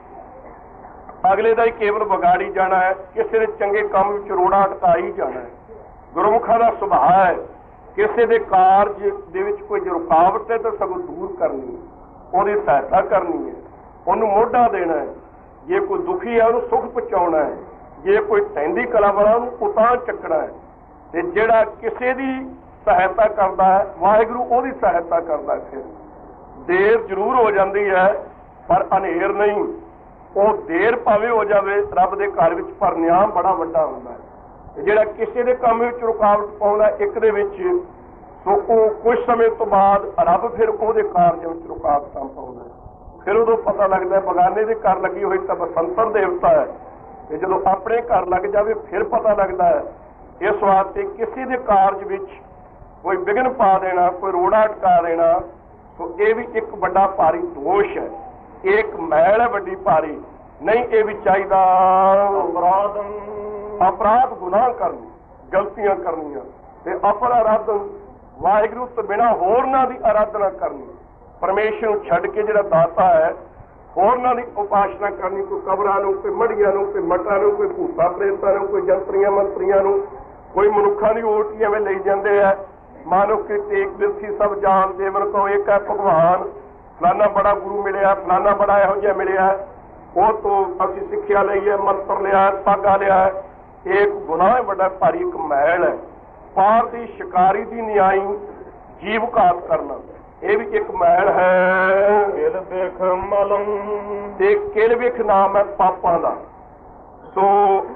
ਅਗਲੇ ਦਾ ਹੀ ਕੇਵਲ ਵਿਗਾੜੀ ਜਾਣਾ ਹੈ, ਕਿਸੇ ਦੇ ਚੰਗੇ ਕੰਮ ਵਿੱਚ ਰੋੜਾ ਅਟਕਾ ਹੀ ਜਾਣਾ ਹੈ। ਗੁਰਮੁਖਾਂ ਦਾ ਸੁਭਾਅ ਹੈ, ਕਿਸੇ ਦੇ ਕਾਰਜ ਦੇ ਵਿੱਚ ਕੋਈ ਰੁਕਾਵਟ ਹੈ ਤਾਂ ਸਗੋਂ ਦੂਰ ਕਰਨੀ ਹੈ, ਉਹਦੀ ਸਹਾਇਤਾ ਕਰਨੀ ਹੈ, ਉਹਨੂੰ ਮੋਢਾ ਦੇਣਾ ਹੈ। ਜੇ ਕੋਈ ਦੁਖੀ ਹੈ ਉਹਨੂੰ ਸੁੱਖ ਪਹੁੰਚਾਉਣਾ ਹੈ, ਜੇ ਕੋਈ ਟਹਿੰਦੀ ਕਲਾ ਵਾਲਾ ਉਹਨੂੰ ਉਤਾਂਹ ਚੱਕਣਾ ਹੈ। ਤੇ ਜਿਹੜਾ ਕਿਸੇ ਦੀ ਸਹਾਇਤਾ ਕਰਦਾ ਹੈ, ਵਾਹਿਗੁਰੂ ਉਹਦੀ ਸਹਾਇਤਾ ਕਰਦਾ। ਫਿਰ ਦੇਰ ਜ਼ਰੂਰ ਹੋ ਜਾਂਦੀ ਹੈ ਪਰ ਹਨੇਰ ਨਹੀਂ। ਉਹ ਦੇਰ ਭਾਵੇਂ ਹੋ ਜਾਵੇ ਰੱਬ ਦੇ ਘਰ ਵਿੱਚ, ਪਰ ਨਿਆਮ ਬੜਾ ਵੱਡਾ ਹੁੰਦਾ ਹੈ। ਜਿਹੜਾ ਕਿਸੇ ਦੇ ਕੰਮ ਵਿੱਚ ਰੁਕਾਵਟ ਪਾਉਂਦਾ ਇੱਕ ਦੇ ਵਿੱਚ, ਸੋ ਉਹ ਕੁਝ ਸਮੇਂ ਤੋਂ ਬਾਅਦ ਰੱਬ ਫਿਰ ਉਹਦੇ ਕਾਰਜ ਵਿੱਚ ਰੁਕਾਵਟਾਂ ਪਾਉਂਦਾ। ਫਿਰ ਉਦੋਂ ਪਤਾ ਲੱਗਦਾ ਬਗਾਨੇ ਦੇ ਘਰ ਲੱਗੀ ਹੋਈ ਤਾਂ ਬਸੰਤਰ ਦੇਵਤਾ ਹੈ, ਤੇ ਜਦੋਂ ਆਪਣੇ ਘਰ ਲੱਗ ਜਾਵੇ ਫਿਰ ਪਤਾ ਲੱਗਦਾ ਹੈ। ਇਸ ਵਾਸਤੇ ਕਿਸੇ ਦੇ ਕਾਰਜ ਵਿੱਚ ਕੋਈ ਵਿਘਨ ਪਾ ਦੇਣਾ, ਕੋਈ ਰੋੜਾ ਅਟਕਾ ਦੇਣਾ, ਸੋ ਇਹ ਵੀ ਇੱਕ ਵੱਡਾ ਭਾਰੀ ਦੋਸ਼ ਹੈ, ਇਹ ਇੱਕ ਮੈਲ ਹੈ ਵੱਡੀ ਭਾਰੀ। ਨਹੀਂ ਇਹ ਵੀ ਚਾਹੀਦਾ ਅਪਰਾਧ ਗੁਨਾਹ ਕਰਨੀ, ਗਲਤੀਆਂ ਕਰਨੀਆਂ, ਤੇ ਅਪਰਾਧਨ ਵਾਹਿਗੁਰੂ ਤੋਂ ਬਿਨਾਂ ਹੋਰਨਾਂ ਦੀ ਆਰਾਧਨਾ ਕਰਨੀ, ਪਰਮੇਸ਼ਰ ਨੂੰ ਛੱਡ ਕੇ ਜਿਹੜਾ ਦਾਤਾ ਹੈ ਹੋਰਨਾਂ ਦੀ ਉਪਾਸਨਾ ਕਰਨੀ, ਕੋਈ ਕਬਰਾਂ ਨੂੰ, ਕੋਈ ਮੜੀਆਂ ਨੂੰ, ਕੋਈ ਮਟਾਂ ਨੂੰ, ਕੋਈ ਭੂਤਾਂ ਪ੍ਰੇਤਾਂ ਨੂੰ, ਕੋਈ ਜੰਤਰੀਆਂ ਮੰਤਰੀਆਂ ਨੂੰ, ਕੋਈ ਮਨੁੱਖਾਂ ਦੀ ਓਟ ਐਵੇਂ ਲਈ ਜਾਂਦੇ ਆ। ਮਾਨੋ ਕਿ ਟੇਕ ਬਿਰਥੀ ਸਭ ਜਾਣ ਦੇਵਨ ਕੋ ਇੱਕ ਹੈ ਭਗਵਾਨ, ਫਲਾਨਾ ਬੜਾ ਗੁਰੂ ਮਿਲਿਆ, ਫਲਾਨਾ ਬੜਾ ਇਹੋ ਜਿਹਾ ਮਿਲਿਆ, ਉਹ ਤੋਂ ਅਸੀਂ ਸਿੱਖਿਆ ਲਈ ਹੈ, ਮੰਤਰ ਲਿਆ, ਤਾਗਾ ਲਿਆ। ਇਹ ਗੁਨਾਹ ਵੱਡਾ ਭਾਰੀ ਇੱਕ ਮੈਲ ਹੈ। ਪਾਰ ਦੀ ਸ਼ਿਕਾਰੀ ਦੀ ਨਿਆਈ ਜੀਵ ਘਾਤ ਕਰਨਾ, ਇਹ ਵੀ ਇੱਕ ਮੈਲ ਹੈ। ਕਿਲ ਵੇਖ ਮਲਮ, ਤੇ ਕਿਲ ਵੇਖ ਨਾਮ ਹੈ ਪਾਪਾਂ ਦਾ। ਸੋ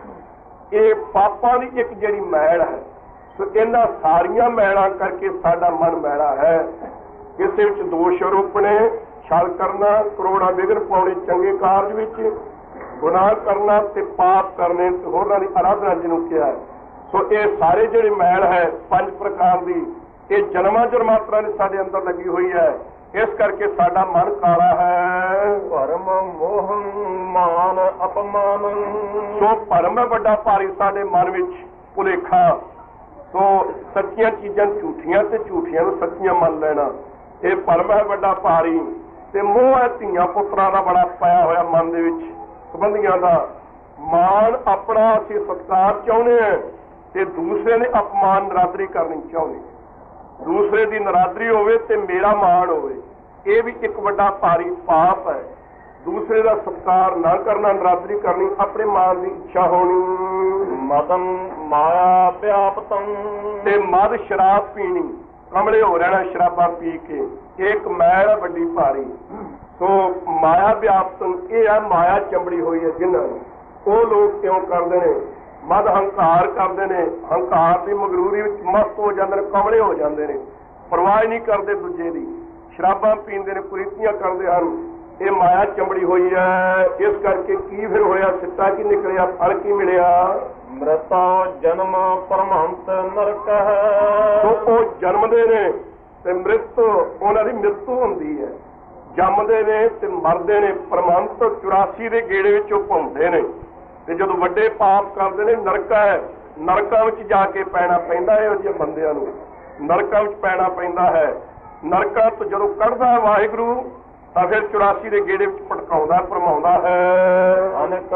ਇਹ ਪਾਪਾਂ ਦੀ ਇੱਕ ਜਿਹੜੀ ਮੈਲ ਹੈ, ਸੋ ਇਹਨਾਂ ਸਾਰੀਆਂ ਮੈਲਾਂ ਕਰਕੇ ਸਾਡਾ ਮਨ ਮੈਲਾ ਹੈ। ਕਿਸੇ ਵਿੱਚ ਦੋਸ਼ ਆਰੋਪਣੇ, ਛਲ ਕਰਨਾ, ਕਰੋੜਾਂ ਵਿਘਨ ਪਾਉਣੇ ਚੰਗੇ ਕਾਰਜ ਵਿੱਚ, ਗੁਨਾਹ ਕਰਨਾ ਤੇ ਪਾਪ ਕਰਨੇ, ਤੇ ਹੋਰਾਂ ਦੀ ਆਰਾਧਨਾ ਜਿਹਨੂੰ ਕਿਹਾ। ਸੋ ਇਹ ਸਾਰੇ ਜਿਹੜੇ ਮੈਲ ਹੈ 5 ਪ੍ਰਕਾਰ ਦੀ, ਇਹ ਜਨਮਾਂ ਜਨਮਾਂਤਰਾਂ ਦੀ ਸਾਡੇ ਅੰਦਰ ਲੱਗੀ ਹੋਈ ਹੈ। ਇਸ ਕਰਕੇ ਸਾਡਾ ਮਨ ਕਾਲਾ ਹੈ। ਭਰਮ ਮੋਹ ਮਾਨ ਅਪਮਾਨ, ਸੋ ਭਰਮ ਹੈ ਵੱਡਾ ਭਾਰੀ ਸਾਡੇ ਮਨ ਵਿੱਚ, ਭੁਲੇਖਾ। ਸੋ ਸੱਚੀਆਂ ਚੀਜ਼ਾਂ ਝੂਠੀਆਂ ਤੇ ਝੂਠੀਆਂ ਨੂੰ ਸੱਚੀਆਂ ਮੰਨ ਲੈਣਾ, ਇਹ ਭਰਮ ਹੈ ਵੱਡਾ ਭਾਰੀ। ਤੇ ਮੋਹ ਹੈ ਧੀਆਂ ਪੁੱਤਰਾਂ ਦਾ ਬੜਾ ਪਾਇਆ ਹੋਇਆ ਮਨ ਦੇ ਵਿੱਚ, ਸੰਬੰਧੀਆਂ ਦਾ ਮਾਣ ਆਪਣਾ ਅਸੀਂ ਸਤਿਕਾਰ ਚਾਹੁੰਦੇ ਹਾਂ, ਤੇ ਦੂਸਰੇ ਨੇ ਅਪਮਾਨ ਨਰਾਦਰੀ ਕਰਨੀ ਚਾਹੁੰਦੇ। ਦੂਸਰੇ ਦੀ ਨਰਾਦਰੀ ਹੋਵੇ ਤੇ ਮੇਰਾ ਮਾਣ ਹੋਵੇ, ਇਹ ਵੀ ਇੱਕ ਵੱਡਾ ਭਾਰੀ ਪਾਪ ਹੈ। ਦੂਸਰੇ ਦਾ ਸਤਿਕਾਰ ਨਾ ਕਰਨਾ, ਨਰਾਦਰੀ ਕਰਨੀ, ਆਪਣੇ ਮਾਣ ਦੀ ਇੱਛਾ ਹੋਣੀ। ਮਦਨ ਮਾਇਆ ਵਿਆਪਤੰ, ਤੇ ਮਦ ਸ਼ਰਾਬ ਪੀਣੀ, ਕਮਲੇ ਹੋ ਰਹਿਣਾ ਸ਼ਰਾਬਾਂ ਪੀ ਕੇ, ਇੱਕ ਮੈਲ ਵੱਡੀ ਭਾਰੀ। ਸੋ ਮਾਇਆ ਵਿਆਪਤੰ, ਇਹ ਹੈ ਮਾਇਆ ਚੰਬੜੀ ਹੋਈ ਹੈ ਜਿਨ੍ਹਾਂ ਨੂੰ। ਉਹ ਲੋਕ ਕਿਉਂ ਕਰਦੇ ਨੇ? ਮਦ ਹੰਕਾਰ ਕਰਦੇ ਨੇ, ਹੰਕਾਰ ਦੀ ਮਗਰੂਰੀ ਵਿੱਚ ਮਸਤ ਹੋ ਜਾਂਦੇ ਨੇ, ਕਮਲੇ ਹੋ ਜਾਂਦੇ ਨੇ, ਪਰਵਾਹ ਨਹੀਂ ਕਰਦੇ ਦੂਜੇ ਦੀ, ਸ਼ਰਾਬਾਂ ਪੀਂਦੇ ਨੇ, ਕੁਰੀਤੀਆਂ ਕਰਦੇ ਹਨ। ਇਹ ਮਾਇਆ ਚੰਬੜੀ ਹੋਈ ਹੈ। ਇਸ ਕਰਕੇ ਕੀ ਫਿਰ ਹੋਇਆ? ਸਿੱਟਾ ਕੀ ਨਿਕਲਿਆ? ਫਲ ਕੀ ਮਿਲਿਆ? ਮ੍ਰਿਤਾ ਜਨਮ ਪਰਮਹੰਸ ਨਰਕ ਹੈ। ਸੋ ਉਹ ਜਨਮਦੇ ਨੇ ਤੇ ਮ੍ਰਿਤ, ਉਹਨਾਂ ਦੀ ਮ੍ਰਿਤੂ ਹੁੰਦੀ ਹੈ। ਜੰਮਦੇ ਨੇ ਤੇ ਮਰਦੇ ਨੇ। ਪਰਮਹੰਸ 84 ਦੇ ਗੇੜੇ ਵਿੱਚ ਉਹ ਘੁੰਮਦੇ ਨੇ, ਤੇ ਜਦੋਂ ਵੱਡੇ ਪਾਪ ਕਰਦੇ ਨੇ ਨਰਕ ਹੈ। ਨਰਕਾਂ ਵਿੱਚ ਜਾ ਕੇ ਪੈਣਾ ਪੈਂਦਾ ਹੈ। ਇਹੋ ਜਿਹੇ ਬੰਦਿਆਂ ਨੂੰ ਨਰਕਾਂ ਵਿੱਚ ਪੈਣਾ ਪੈਂਦਾ ਹੈ। ਨਰਕਾਂ ਤੋਂ ਜਦੋਂ ਕੱਢਦਾ ਹੈ ਵਾਹਿਗੁਰੂ, ਤਾਂ ਫਿਰ 84 ਦੇ ਗੇੜੇ ਵਿੱਚ ਭਟਕਾਉਂਦਾ, ਭਰਮਾਉਂਦਾ ਹੈ। ਅਨੇਕ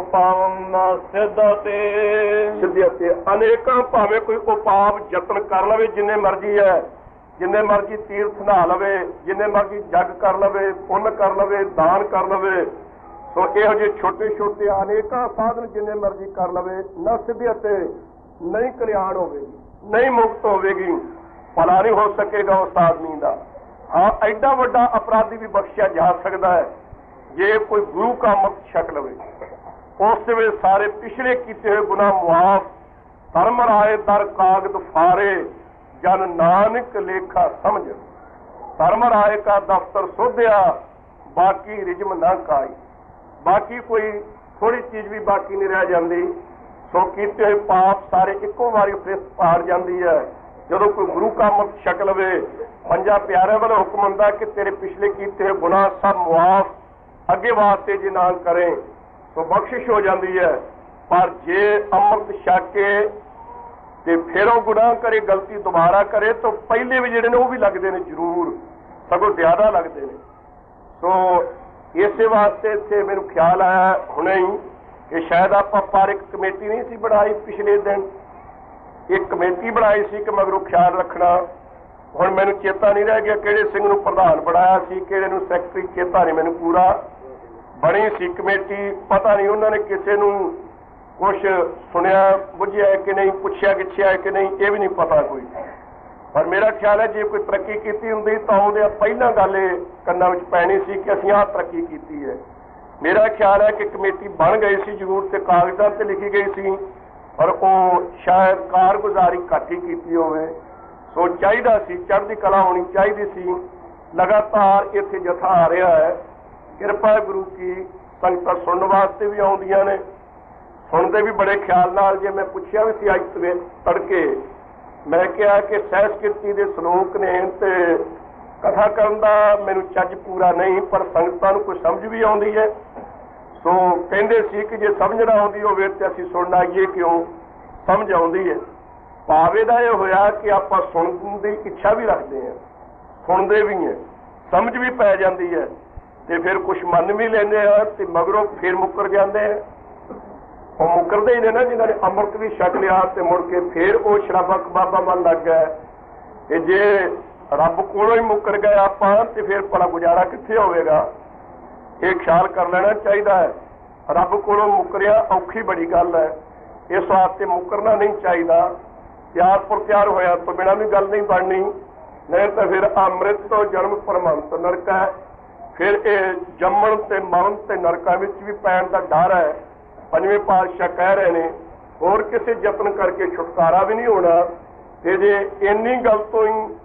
ਉਪਾਵ ਸਿੱਧਾ ਤੇ ਅਨੇਕਾਂ, ਭਾਵੇਂ ਕੋਈ ਉਪਾਵ ਯਤਨ ਕਰ ਲਵੇ, ਜਿੰਨੇ ਮਰਜ਼ੀ ਹੈ, ਜਿੰਨੇ ਮਰਜ਼ੀ ਤੀਰਥ ਨਹਾ ਲਵੇ, ਜਿੰਨੇ ਮਰਜ਼ੀ ਜਗ ਕਰ ਲਵੇ, ਪੁੰਨ ਕਰ ਲਵੇ, ਦਾਨ ਕਰ ਲਵੇ, ਸੋ ਇਹੋ ਜਿਹੇ ਛੋਟੇ ਛੋਟੇ ਅਨੇਕਾਂ ਸਾਧਨ ਜਿੰਨੇ ਮਰਜ਼ੀ ਕਰ ਲਵੇ, ਨਾ ਸਿੱਧੀ ਅਤੇ ਨਹੀਂ ਕਲਿਆਣ ਹੋਵੇਗੀ, ਨਹੀਂ ਮੁਕਤ ਹੋਵੇਗੀ, ਭਲਾ ਨਹੀਂ ਹੋ ਸਕੇਗਾ ਉਸ ਆਦਮੀ ਦਾ। ਹਾਂ, ਐਡਾ ਵੱਡਾ ਅਪਰਾਧੀ ਵੀ ਬਖਸ਼ਿਆ ਜਾ ਸਕਦਾ ਹੈ ਜੇ ਕੋਈ ਗੁਰੂ ਕਾ ਮਤ ਛਕ ਲਵੇ। ਉਸ ਵੇਲੇ ਸਾਰੇ ਪਿਛਲੇ ਕੀਤੇ ਹੋਏ ਗੁਨਾਹ ਮੁਆਫ। ਧਰਮ ਰਾਏ ਦਰ ਕਾਗਦ ਫਾਰੇ, ਜਨ ਨਾਨਕ ਲੇਖਾ ਸਮਝ। ਧਰਮ ਰਾਏ ਕਾ ਦਫ਼ਤਰ ਸੋਧਿਆ, ਬਾਕੀ ਰਿਜਮ ਨਾ ਕਾਈ। ਬਾਕੀ ਕੋਈ ਥੋੜੀ ਚੀਜ਼ ਵੀ ਬਾਕੀ ਨਹੀਂ ਰਹਿ ਜਾਂਦੀ। ਸੋ ਕੀਤੇ ਹੋਏ ਪਾਪ ਸਾਰੇ ਇੱਕੋ ਵਾਰੀ ਫਿਰ ਪਾੜ ਜਾਂਦੀ ਹੈ ਜਦੋਂ ਕੋਈ ਗੁਰੂ ਕਾ ਮਤ ਛਕ ਲਵੇ। ਪੰਜਾਂ ਪਿਆਰਿਆਂ ਵੱਲੋਂ ਹੁਕਮ ਹੁੰਦਾ ਕਿ ਤੇਰੇ ਪਿਛਲੇ ਕੀਤੇ ਹੋਏ ਗੁਨਾਹ ਸਭ ਮੁਆਫ, ਅੱਗੇ ਵਾਸਤੇ ਜੇ ਨਾ ਕਰੇ ਸੋ ਬਖਸ਼ਿਸ਼ ਹੋ ਜਾਂਦੀ ਹੈ। ਪਰ ਜੇ ਅੰਮ੍ਰਿਤ ਛਕ ਕੇ ਤੇ ਫਿਰ ਉਹ ਗੁਨਾਹ ਕਰੇ, ਗਲਤੀ ਦੁਬਾਰਾ ਕਰੇ, ਤਾਂ ਪਹਿਲੇ ਵੀ ਜਿਹੜੇ ਨੇ ਉਹ ਵੀ ਲੱਗਦੇ ਨੇ ਜ਼ਰੂਰ, ਸਗੋਂ ਜ਼ਿਆਦਾ ਲੱਗਦੇ ਨੇ। ਸੋ ਇਸੇ ਵਾਸਤੇ ਇੱਥੇ ਮੈਨੂੰ ਖਿਆਲ ਆਇਆ ਹੁਣੇ ਹੀ ਕਿ ਸ਼ਾਇਦ ਆਪਾਂ ਪਰ ਇੱਕ ਕਮੇਟੀ ਨਹੀਂ ਸੀ ਬਣਾਈ ਪਿਛਲੇ ਦਿਨ, ਇੱਕ ਕਮੇਟੀ ਬਣਾਈ ਸੀ ਕਿ ਮਗਰੋਂ ਖਿਆਲ ਰੱਖਣਾ। ਹੁਣ ਮੈਨੂੰ ਚੇਤਾ ਨਹੀਂ ਰਹਿ ਗਿਆ ਕਿਹੜੇ ਸਿੰਘ ਨੂੰ ਪ੍ਰਧਾਨ ਬਣਾਇਆ ਸੀ, ਕਿਹੜੇ ਨੂੰ ਸੈਕਟਰੀ, ਚੇਤਾ ਨਹੀਂ ਮੈਨੂੰ ਪੂਰਾ। ਬਣੀ ਸੀ ਕਮੇਟੀ, ਪਤਾ ਨਹੀਂ ਉਹਨਾਂ ਨੇ ਕਿਸੇ ਨੂੰ ਕੁਛ ਸੁਣਿਆ ਬੁੱਝਿਆ ਕਿ ਨਹੀਂ, ਪੁੱਛਿਆ ਗਿੱਛਿਆ ਕਿ ਨਹੀਂ, ਇਹ ਵੀ ਨਹੀਂ ਪਤਾ ਕੋਈ। ਪਰ ਮੇਰਾ ਖਿਆਲ ਹੈ ਜੇ ਕੋਈ ਤਰੱਕੀ ਕੀਤੀ ਹੁੰਦੀ ਤਾਂ ਉਹਦੇ ਪਹਿਲਾਂ ਗੱਲ ਇਹ ਕੰਨਾਂ ਵਿੱਚ ਪੈਣੀ ਸੀ ਕਿ ਅਸੀਂ ਆਹ ਤਰੱਕੀ ਕੀਤੀ ਹੈ। मेरा ख्याल है कि कमेटी बन गई सी जरूर ते कागजां ते लिखी गई सी पर वो शायद कारगुजारी घट ही की होवे। सो चाहिदा सी चढ़दी कला होनी चाहिदी सी। लगातार इत्थे जथा आ रहा है, किरपा गुरु की संगत सुनने वास्ते भी आउंदियां ने, सुनते भी बड़े ख्याल नाल। जे मैं पुछया भी सी अज सवेर तड़के, मैं कहा कि सहसकृति के सलोक ने ते कथा करन दा मैनूं चज पूरा नहीं, पर संगतां नूं कोई समझ भी आउंदी है। सो कहंदे सी कि जे समझ ना आउंदी होवे ते असीं सुण आईए क्यों, समझ आउंदी है। भाव इहदा इह होया कि आपां सुणन दी इच्छा भी रखते हैं, सुणदे भी हैं, समझ भी पै जाती है, तो फिर कुछ मन भी लेंदे हैं ते मगरों फिर मुकर जाते हैं। वो मुकरदे ही ने ना जिन्होंने अमृत भी छक लिया तो मुड़ के फिर वो शराबा कबाबा मन लग गया कि जे रब कोलों ही मुकर गए आपां ते फिर भला गुजारा कित्थे होवेगा। ये ख्याल कर लेना चाहिए है। रब कोलों मुकरिया औखी बड़ी गल है, इस वास्ते मुकरना नहीं चाहिए। प्यार प्रत्यार होया तो बिना भी गल नहीं बननी, नहीं तो फिर अमृत तो जन्म परमंत नरक है। फिर ये जम्मण ते मरण ते नरकां विच भी पैण दा डर है। पंजवें पातशाह कह रहे हैं होर किसी यत्न करके छुटकारा भी नहीं होना। ते जे इन्नी गल तो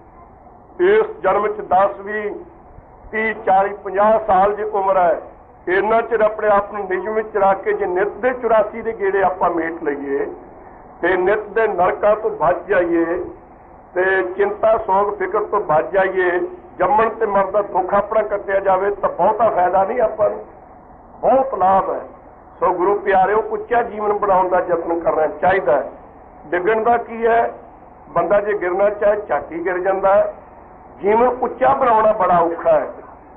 ही इस जन्म च 10 20 30 40 50 साल जी उम्र है, इन्ना चिर अपने आप को निजम में रख के जे नित दे 84 के गेड़े आप मेट लईए ते नित दे नरकां तो बच जाइए ते चिंता सोग फिक्र तो बच जाइए, जम्मण ते मरण दा दुख अपना कट्टिया जाए तो बहुता फायदा नहीं, आपां नूं बहुत लाभ है। सो गुरु प्यारे उच्चा जीवन बनाने का यत्न करना चाहिए। डिगण का की है, बंदा जे गिरना चाहे झट ही गिर जाता है। जीवन उच्चा बनाना बड़ा औखा है।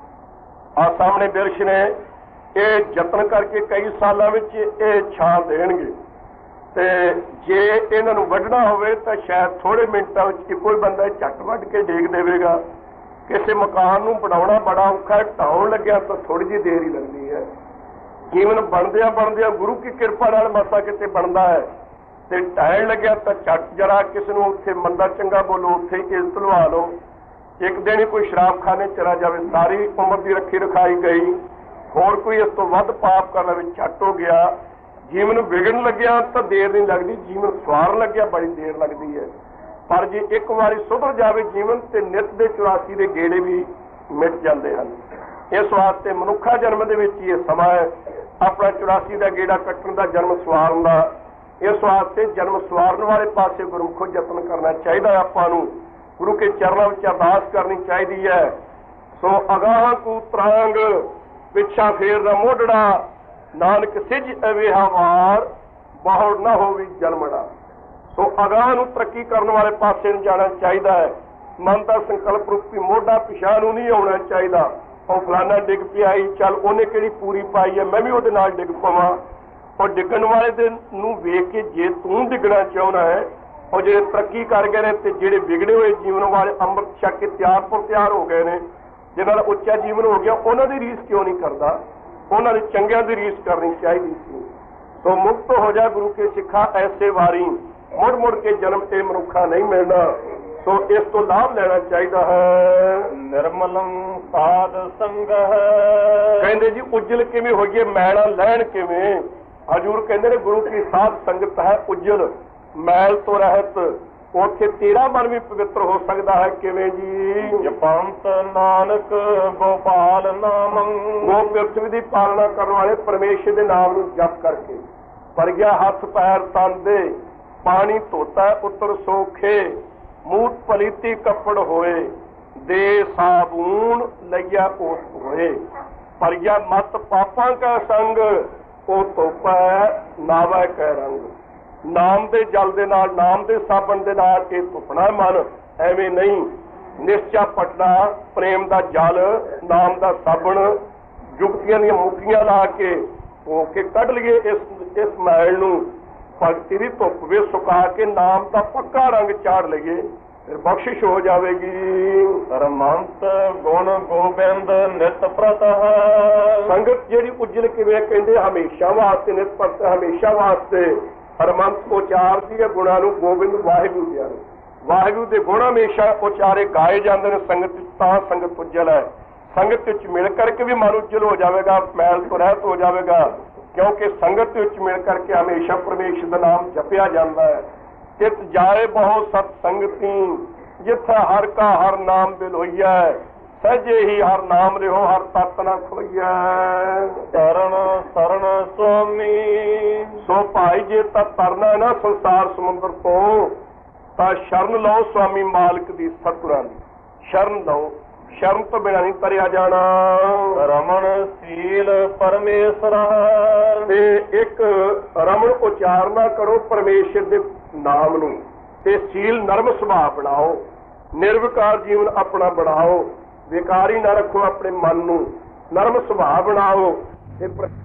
आ सामने बिरछ ने ये यत्न करके कई सालों में ये छां देणगे ते जे इन्हां वढ़ना होवे तो शायद थोड़े मिनटों में कोई बंदा झट वढ़ के डेग देवेगा। किसी मकान नूं बनाउणा बड़ा औखा है, ढाउण लग्या तो थोड़ी जी देर ही लगती है। जीवन बनदिया बनदिया गुरु की कृपा नाल मसा किते बनता है ते ढाण लग्या तो झट जरा किसी नूं उत्थे मंदा चंगा बोलो, उत्थे इज्जत लवा लो। एक दिन ही कोई शराब खाने चला जाए, सारी उम्र की रखी रखाई गई, होर कोई इस तो वध पाप करना भी झट हो गया। जीवन विगड़न लग्या तो देर नहीं लगती, जीवन सवारन लग्या बड़ी देर लगती है। पर जे एक बारी सुधर जाए जीवन तो नित के 84 के गेड़े भी मिट जाते हैं। इस वास्ते मनुखा जन्म के ये समा है अपना 84 का गेड़ा कट्टण का, जन्म सवारन का। इस वास्ते जन्म सवारन वाले पासे गुरमुखो यत्न करना चाहिए। आपां नूं गुरु के चरणों में अरदास करनी चाहिए है। सो अगाह को त्रांग पिछा फेर न मोडड़ा, नानक सिज अवेहा वार बहुड़ न होवी जन्मड़ा। सो अगाह नूं तरक्की करने वाले पासे नूं जाना चाहिए है। मन का संकल्प रूपी मोढा पिछा नूं नहीं होना चाहिए। और फलाना डिग पिया आई, चल उन्हें किहड़ी पूरी पाई है, मैं भी उहदे नाल डिग पवां। और डिगण वाले दे नूं वेख के जे तूं डिगना चाहुंदा है और जे तरक्की कर गए ने ते जेड़े बिगड़े हुए जीवन वाले अमृत छक के तैयार हो गए ने, जिन्हां दा उच्चा जीवन हो गया, उन्हां दी रीस क्यों नहीं करदा? उन्हां दे चंगियां दी रीस करनी चाहिदी सी। तो मुक्त हो जा गुरु के सिखा ऐसे वारी, मुड़ मुड़ के जन्म ते मनुखा नहीं मिलना। तो इस तो लाभ लेना चाहिए है। निर्मलम साध संग कहते जी उज्जल किवें होइए, मैला लैण किवें। हजूर कहते ने गुरु की साध संगत है उज्जल, मैल तो रहत। उत्थे तेरा मन भी पवित्र हो सकता है। किवें जी? जपंत नानक गोपाल नाम, वो पृथ्वी की पालना करने वाले परमेश्वर के नाम नूं जप करके परग्या हथ पैर तन दे, पानी धोता उतर सोखे, मूत पलीती कपड़ होए, दे साबून लैया ओस होए। परग्या मत पापां का संग, ओ तोपै नावै कै रंग। नाम दे जल दे नाल, नाम दे साबण दे नाल ये धुपना मन, एवें नहीं। निश्चा पटना प्रेम दा जल, नाम दा साबण, जुगतियां दी मुखियां ला के धो के कढ लईए इस मैल नूं। भगती दी धुप वे सुका के नाम का पक्का रंग चाड़ लईए, फिर बख्शिश हो जाएगी। रमंत गुण गोबिंद नित प्रत संगत जेड़ी उज्जल किवें कहंदे हमेशा वास्ते, नित प्रत हमेशा वास्ते। हरमंत उचारदी है गुणां नूं गोबिंद वाहिगुरू दियां नूं। वाहिगुरू दे गुण हमेशा उचारे गाए जाते हैं। संगत तां संगत उज्जल है। ਸੰਗਤ ਵਿੱਚ ਮਿਲ ਕਰਕੇ ਵੀ ਮਨ ਉਜਲ ਹੋ ਜਾਵੇਗਾ, ਮੈਲ ਤੋਂ ਰਹਿਤ ਹੋ ਜਾਵੇਗਾ, ਕਿਉਂਕਿ ਸੰਗਤ ਵਿੱਚ ਮਿਲ ਕਰਕੇ ਹਮੇਸ਼ਾ ਪਰਮੇਸ਼ਰ ਦਾ ਨਾਮ ਜਪਿਆ ਜਾਂਦਾ ਹੈ। ਚਿਤ ਜਾਏ ਬਹੁ ਸਤ ਸੰਗਤੀ, ਜਿੱਥੇ ਹਰ ਕਾ ਹਰ ਨਾਮ ਬਿਲ ਹੋਈਐ, ਸਹਿਜੇ ਹੀ ਹਰ ਨਾਮ ਰਿਹੋ ਹਰ ਤਤ ਨਾ ਖੋਈਐ। ਚਰਨ ਸਰਣ ਸੁਆਮੀ। ਸੋ ਭਾਈ ਜੇ ਤਾਂ ਤਰਨਾ ਹੈ ਨਾ ਸੰਸਾਰ ਸਮੁੰਦਰ ਤੋਂ, ਤਾਂ ਸ਼ਰਨ ਲਓ ਸੁਆਮੀ ਮਾਲਕ ਦੀ, ਸਤਿਗੁਰਾਂ ਦੀ ਸ਼ਰਨ ਲਓ। ਸ਼ਰਨ ਤੋਂ ਬਿਨਾਂ ਨਹੀਂ ਤਰਿਆ ਜਾਣਾ। ਰਮਣ ਸੀਲ ਪਰਮੇਸ਼ਰ। ਤੇ ਇੱਕ ਰਮਣ ਉਚਾਰਨਾ ਕਰੋ ਪਰਮੇਸ਼ਰ ਦੇ ਨਾਮ ਨੂੰ, ਤੇ ਸੀਲ ਨਰਮ ਸੁਭਾਅ ਬਣਾਓ, ਨਿਰਵਿਕਾਰ ਜੀਵਨ ਆਪਣਾ ਬਣਾਓ, ਵਿਕਾਰੀ ਨਾ ਰੱਖੋ ਆਪਣੇ ਮਨ ਨੂੰ, ਨਰਮ ਸੁਭਾਅ ਬਣਾਓ ਤੇ